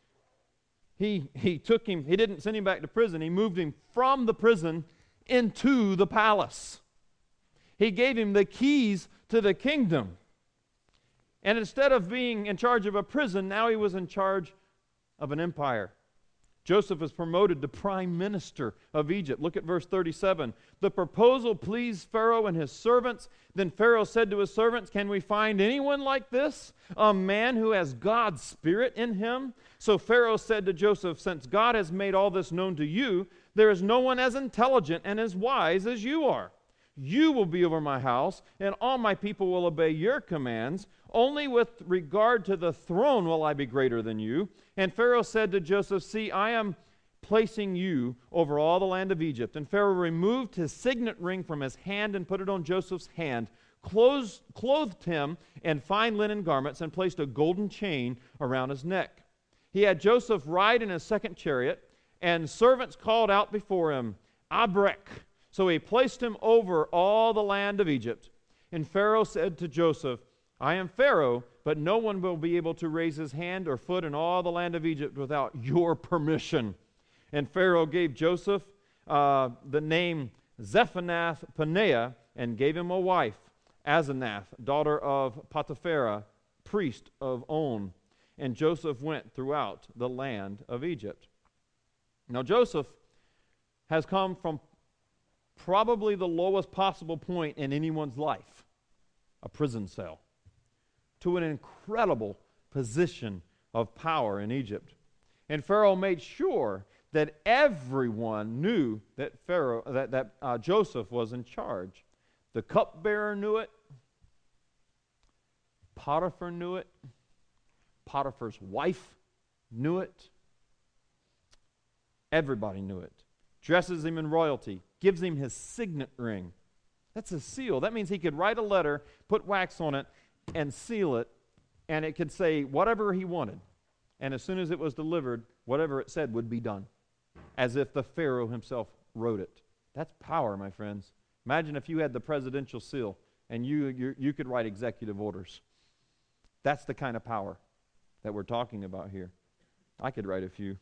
He took him, he didn't send him back to prison. He moved him from the prison into the palace. He gave him the keys to the kingdom. And instead of being in charge of a prison, now he was in charge of an empire. Joseph was promoted to prime minister of Egypt. Look at verse 37. The proposal pleased Pharaoh and his servants. Then Pharaoh said to his servants, can we find anyone like this, a man who has God's Spirit in him? So Pharaoh said to Joseph, since God has made all this known to you, there is no one as intelligent and as wise as you are. You will be over my house, and all my people will obey your commands. Only with regard to the throne will I be greater than you. And Pharaoh said to Joseph, see, I am placing you over all the land of Egypt. And Pharaoh removed his signet ring from his hand and put it on Joseph's hand, clothed him in fine linen garments, and placed a golden chain around his neck. He had Joseph ride in his second chariot, and servants called out before him, Abrek. So he placed him over all the land of Egypt. And Pharaoh said to Joseph, I am Pharaoh, but no one will be able to raise his hand or foot in all the land of Egypt without your permission. And Pharaoh gave Joseph the name Zephanath-Paneah and gave him a wife, Asenath, daughter of Potipharah, priest of On. And Joseph went throughout the land of Egypt. Now Joseph has come from probably the lowest possible point in anyone's life, a prison cell, to an incredible position of power in Egypt. And Pharaoh made sure that everyone knew that Joseph was in charge. The cupbearer knew it. Potiphar knew it. Potiphar's wife knew it. Everybody knew it. Dresses him in royalty, gives him his signet ring. That's a seal. That means he could write a letter, put wax on it, and seal it, and it could say whatever he wanted. And as soon as it was delivered, whatever it said would be done, as if the Pharaoh himself wrote it. That's power, my friends. Imagine if you had the presidential seal and you could write executive orders. That's the kind of power that we're talking about here. I could write a few.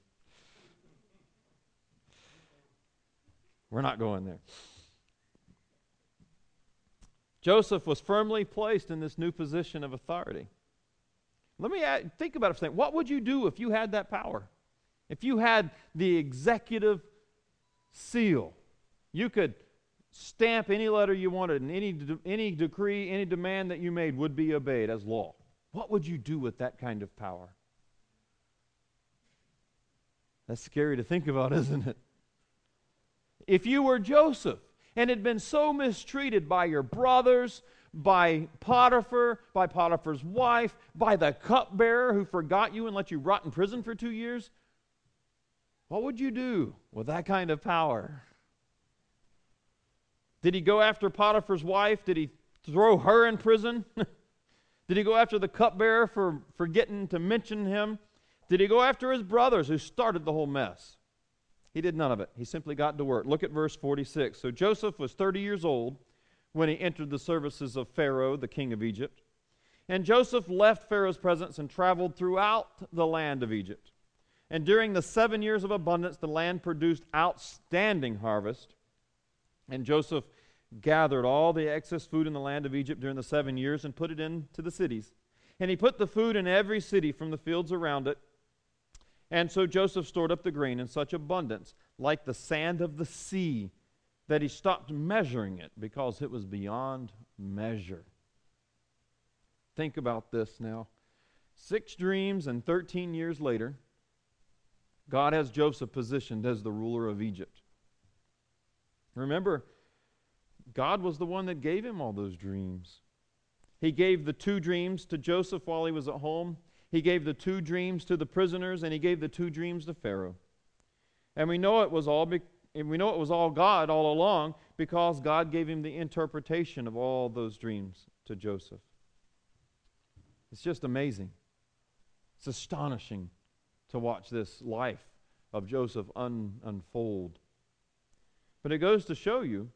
We're not going there. Joseph was firmly placed in this new position of authority. Let me think about it for a second. What would you do if you had that power? If you had the executive seal, you could stamp any letter you wanted, and any decree, any demand that you made would be obeyed as law. What would you do with that kind of power? That's scary to think about, isn't it? If you were Joseph and had been so mistreated by your brothers, by Potiphar, by Potiphar's wife, by the cupbearer who forgot you and let you rot in prison for 2 years, what would you do with that kind of power? Did he go after Potiphar's wife? Did he throw her in prison? Did he go after the cupbearer for forgetting to mention him? Did he go after his brothers who started the whole mess? He did none of it. He simply got to work. Look at verse 46. So Joseph was 30 years old when he entered the services of Pharaoh, the king of Egypt. And Joseph left Pharaoh's presence and traveled throughout the land of Egypt. And during the 7 years of abundance, the land produced outstanding harvest. And Joseph gathered all the excess food in the land of Egypt during the 7 years and put it into the cities. And he put the food in every city from the fields around it. And so Joseph stored up the grain in such abundance, like the sand of the sea, that he stopped measuring it because it was beyond measure. Think about this now. 6 dreams and 13 years later, God has Joseph positioned as the ruler of Egypt. Remember, God was the one that gave him all those dreams. He gave the 2 dreams to Joseph while he was at home. He gave the 2 dreams to the prisoners, and he gave the 2 dreams to Pharaoh. And we know it was all God all along because God gave him the interpretation of all those dreams to Joseph. It's just amazing. It's astonishing to watch this life of Joseph unfold. But it goes to show you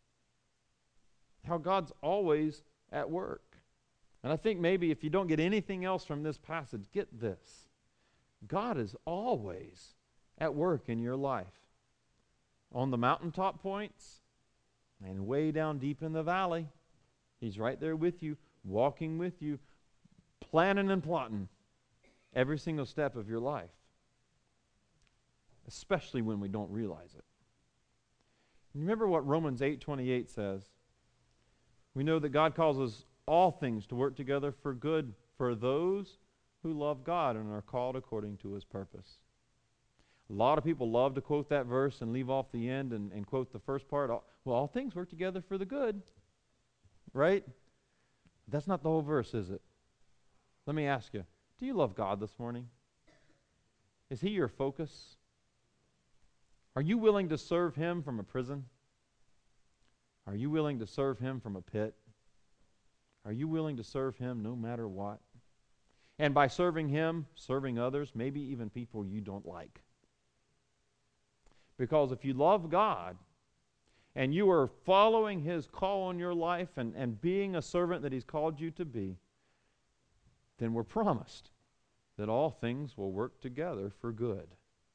how God's always at work. And I think maybe if you don't get anything else from this passage, get this. God is always at work in your life. On the mountaintop points and way down deep in the valley. He's right there with you, walking with you, planning and plotting every single step of your life. Especially when we don't realize it. Remember what Romans 8:28 says. We know that God causes all things to work together for good for those who love God and are called according to His purpose. A lot of people love to quote that verse and leave off the end and quote the first part. All things work together for the good. Right? That's not the whole verse, is it? Let me ask you, do you love God this morning? Is He your focus? Are you willing to serve Him from a prison? Are you willing to serve Him from a pit? Are you willing to serve Him no matter what? And by serving Him, serving others, maybe even people you don't like. Because if you love God and you are following His call on your life and being a servant that He's called you to be, then we're promised that all things will work together for good.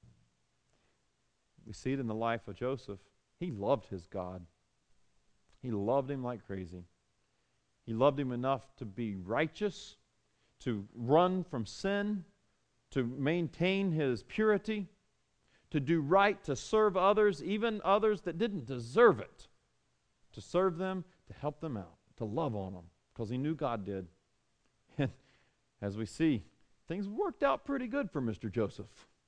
We see it in the life of Joseph. He loved his God. He loved Him like crazy. He loved Him enough to be righteous, to run from sin, to maintain his purity, to do right, to serve others, even others that didn't deserve it, to serve them, to help them out, to love on them, because he knew God did. And as we see, things worked out pretty good for Mr. Joseph.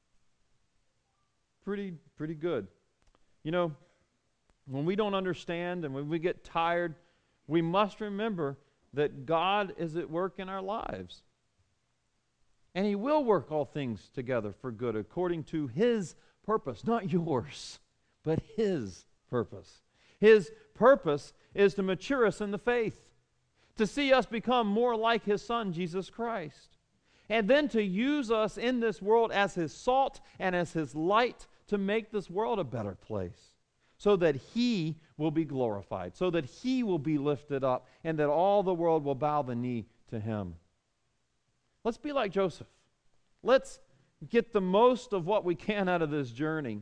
Pretty good. You know, when we don't understand and when we get tired, we must remember that God is at work in our lives. And He will work all things together for good according to His purpose, not yours, but His purpose. His purpose is to mature us in the faith, to see us become more like His Son, Jesus Christ, and then to use us in this world as His salt and as His light to make this world a better place, so that He will be glorified, so that He will be lifted up, and that all the world will bow the knee to Him. Let's be like Joseph. Let's get the most of what we can out of this journey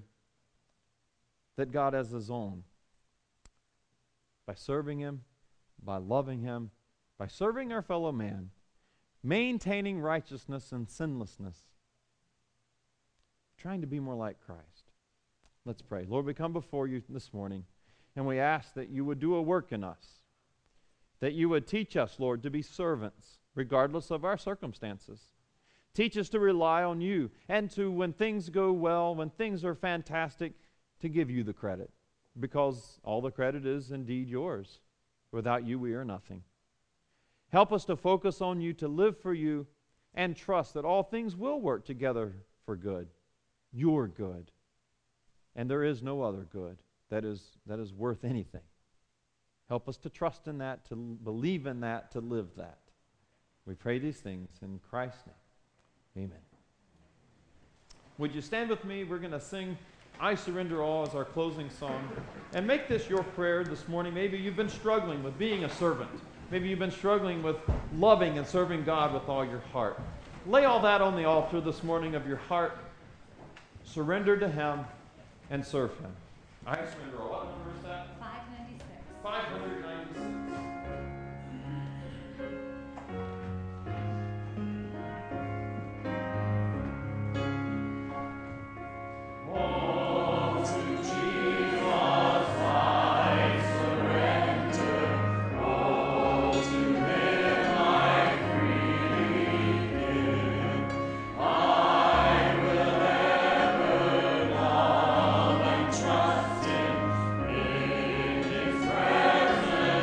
that God has His own. By serving Him, by loving Him, by serving our fellow man, maintaining righteousness and sinlessness, trying to be more like Christ. Let's pray. Lord, we come before You this morning, and we ask that You would do a work in us, that You would teach us, Lord, to be servants, regardless of our circumstances. Teach us to rely on You, and to, when things go well, when things are fantastic, to give You the credit, because all the credit is indeed Yours. Without You, we are nothing. Help us to focus on You, to live for You, and trust that all things will work together for good, Your good. And there is no other good that is worth anything. Help us to trust in that, to believe in that, to live that. We pray these things in Christ's name. Amen. Would you stand with me? We're going to sing I Surrender All as our closing song. And make this your prayer this morning. Maybe you've been struggling with being a servant. Maybe you've been struggling with loving and serving God with all your heart. Lay all that on the altar this morning of your heart. Surrender to Him and serve Him. I surrender all. What number is that? 596. 596. Trust in His presence.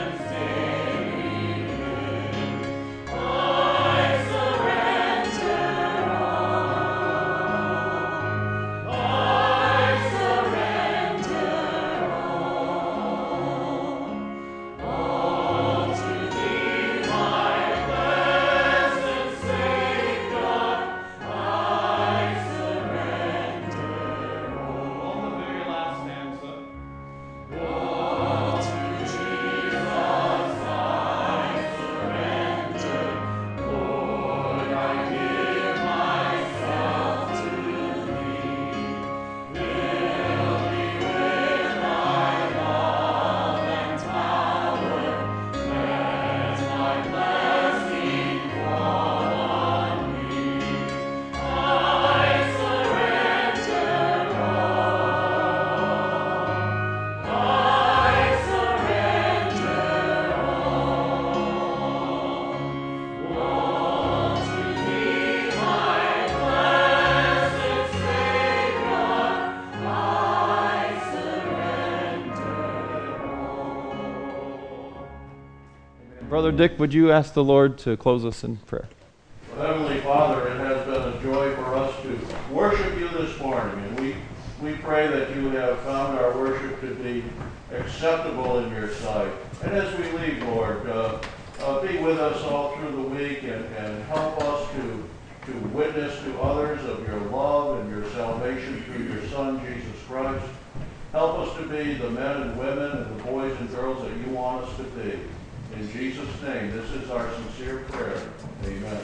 Brother Dick, would you ask the Lord to close us in prayer? Well, Heavenly Father, it has been a joy for us to worship you this morning, and we pray that you have found our worship to be acceptable in your sight. And as we leave, Lord, be with us all through the week and help us to witness to others of your love and your salvation through your Son, Jesus Christ. Help us to be the men and women and the boys and girls that you want us to be. In Jesus' name, this is our sincere prayer. Amen.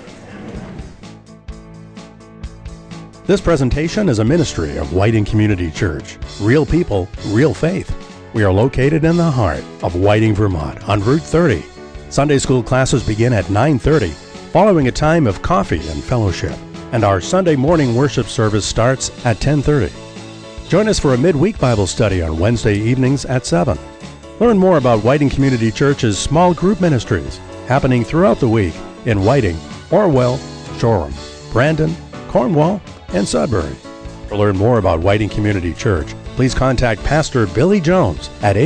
This presentation is a ministry of Whiting Community Church. Real people, real faith. We are located in the heart of Whiting, Vermont, on Route 30. Sunday school classes begin at 9:30, following a time of coffee and fellowship. And our Sunday morning worship service starts at 10:30. Join us for a midweek Bible study on Wednesday evenings at 7. Learn more about Whiting Community Church's small group ministries happening throughout the week in Whiting, Orwell, Shoreham, Brandon, Cornwall, and Sudbury. To learn more about Whiting Community Church, please contact Pastor Billy Jones at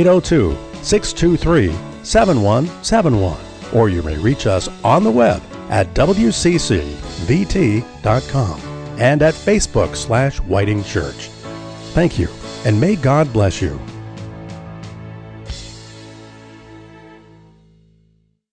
802-623-7171, or you may reach us on the web at wccvt.com and at Facebook/Whiting Church. Thank you, and may God bless you.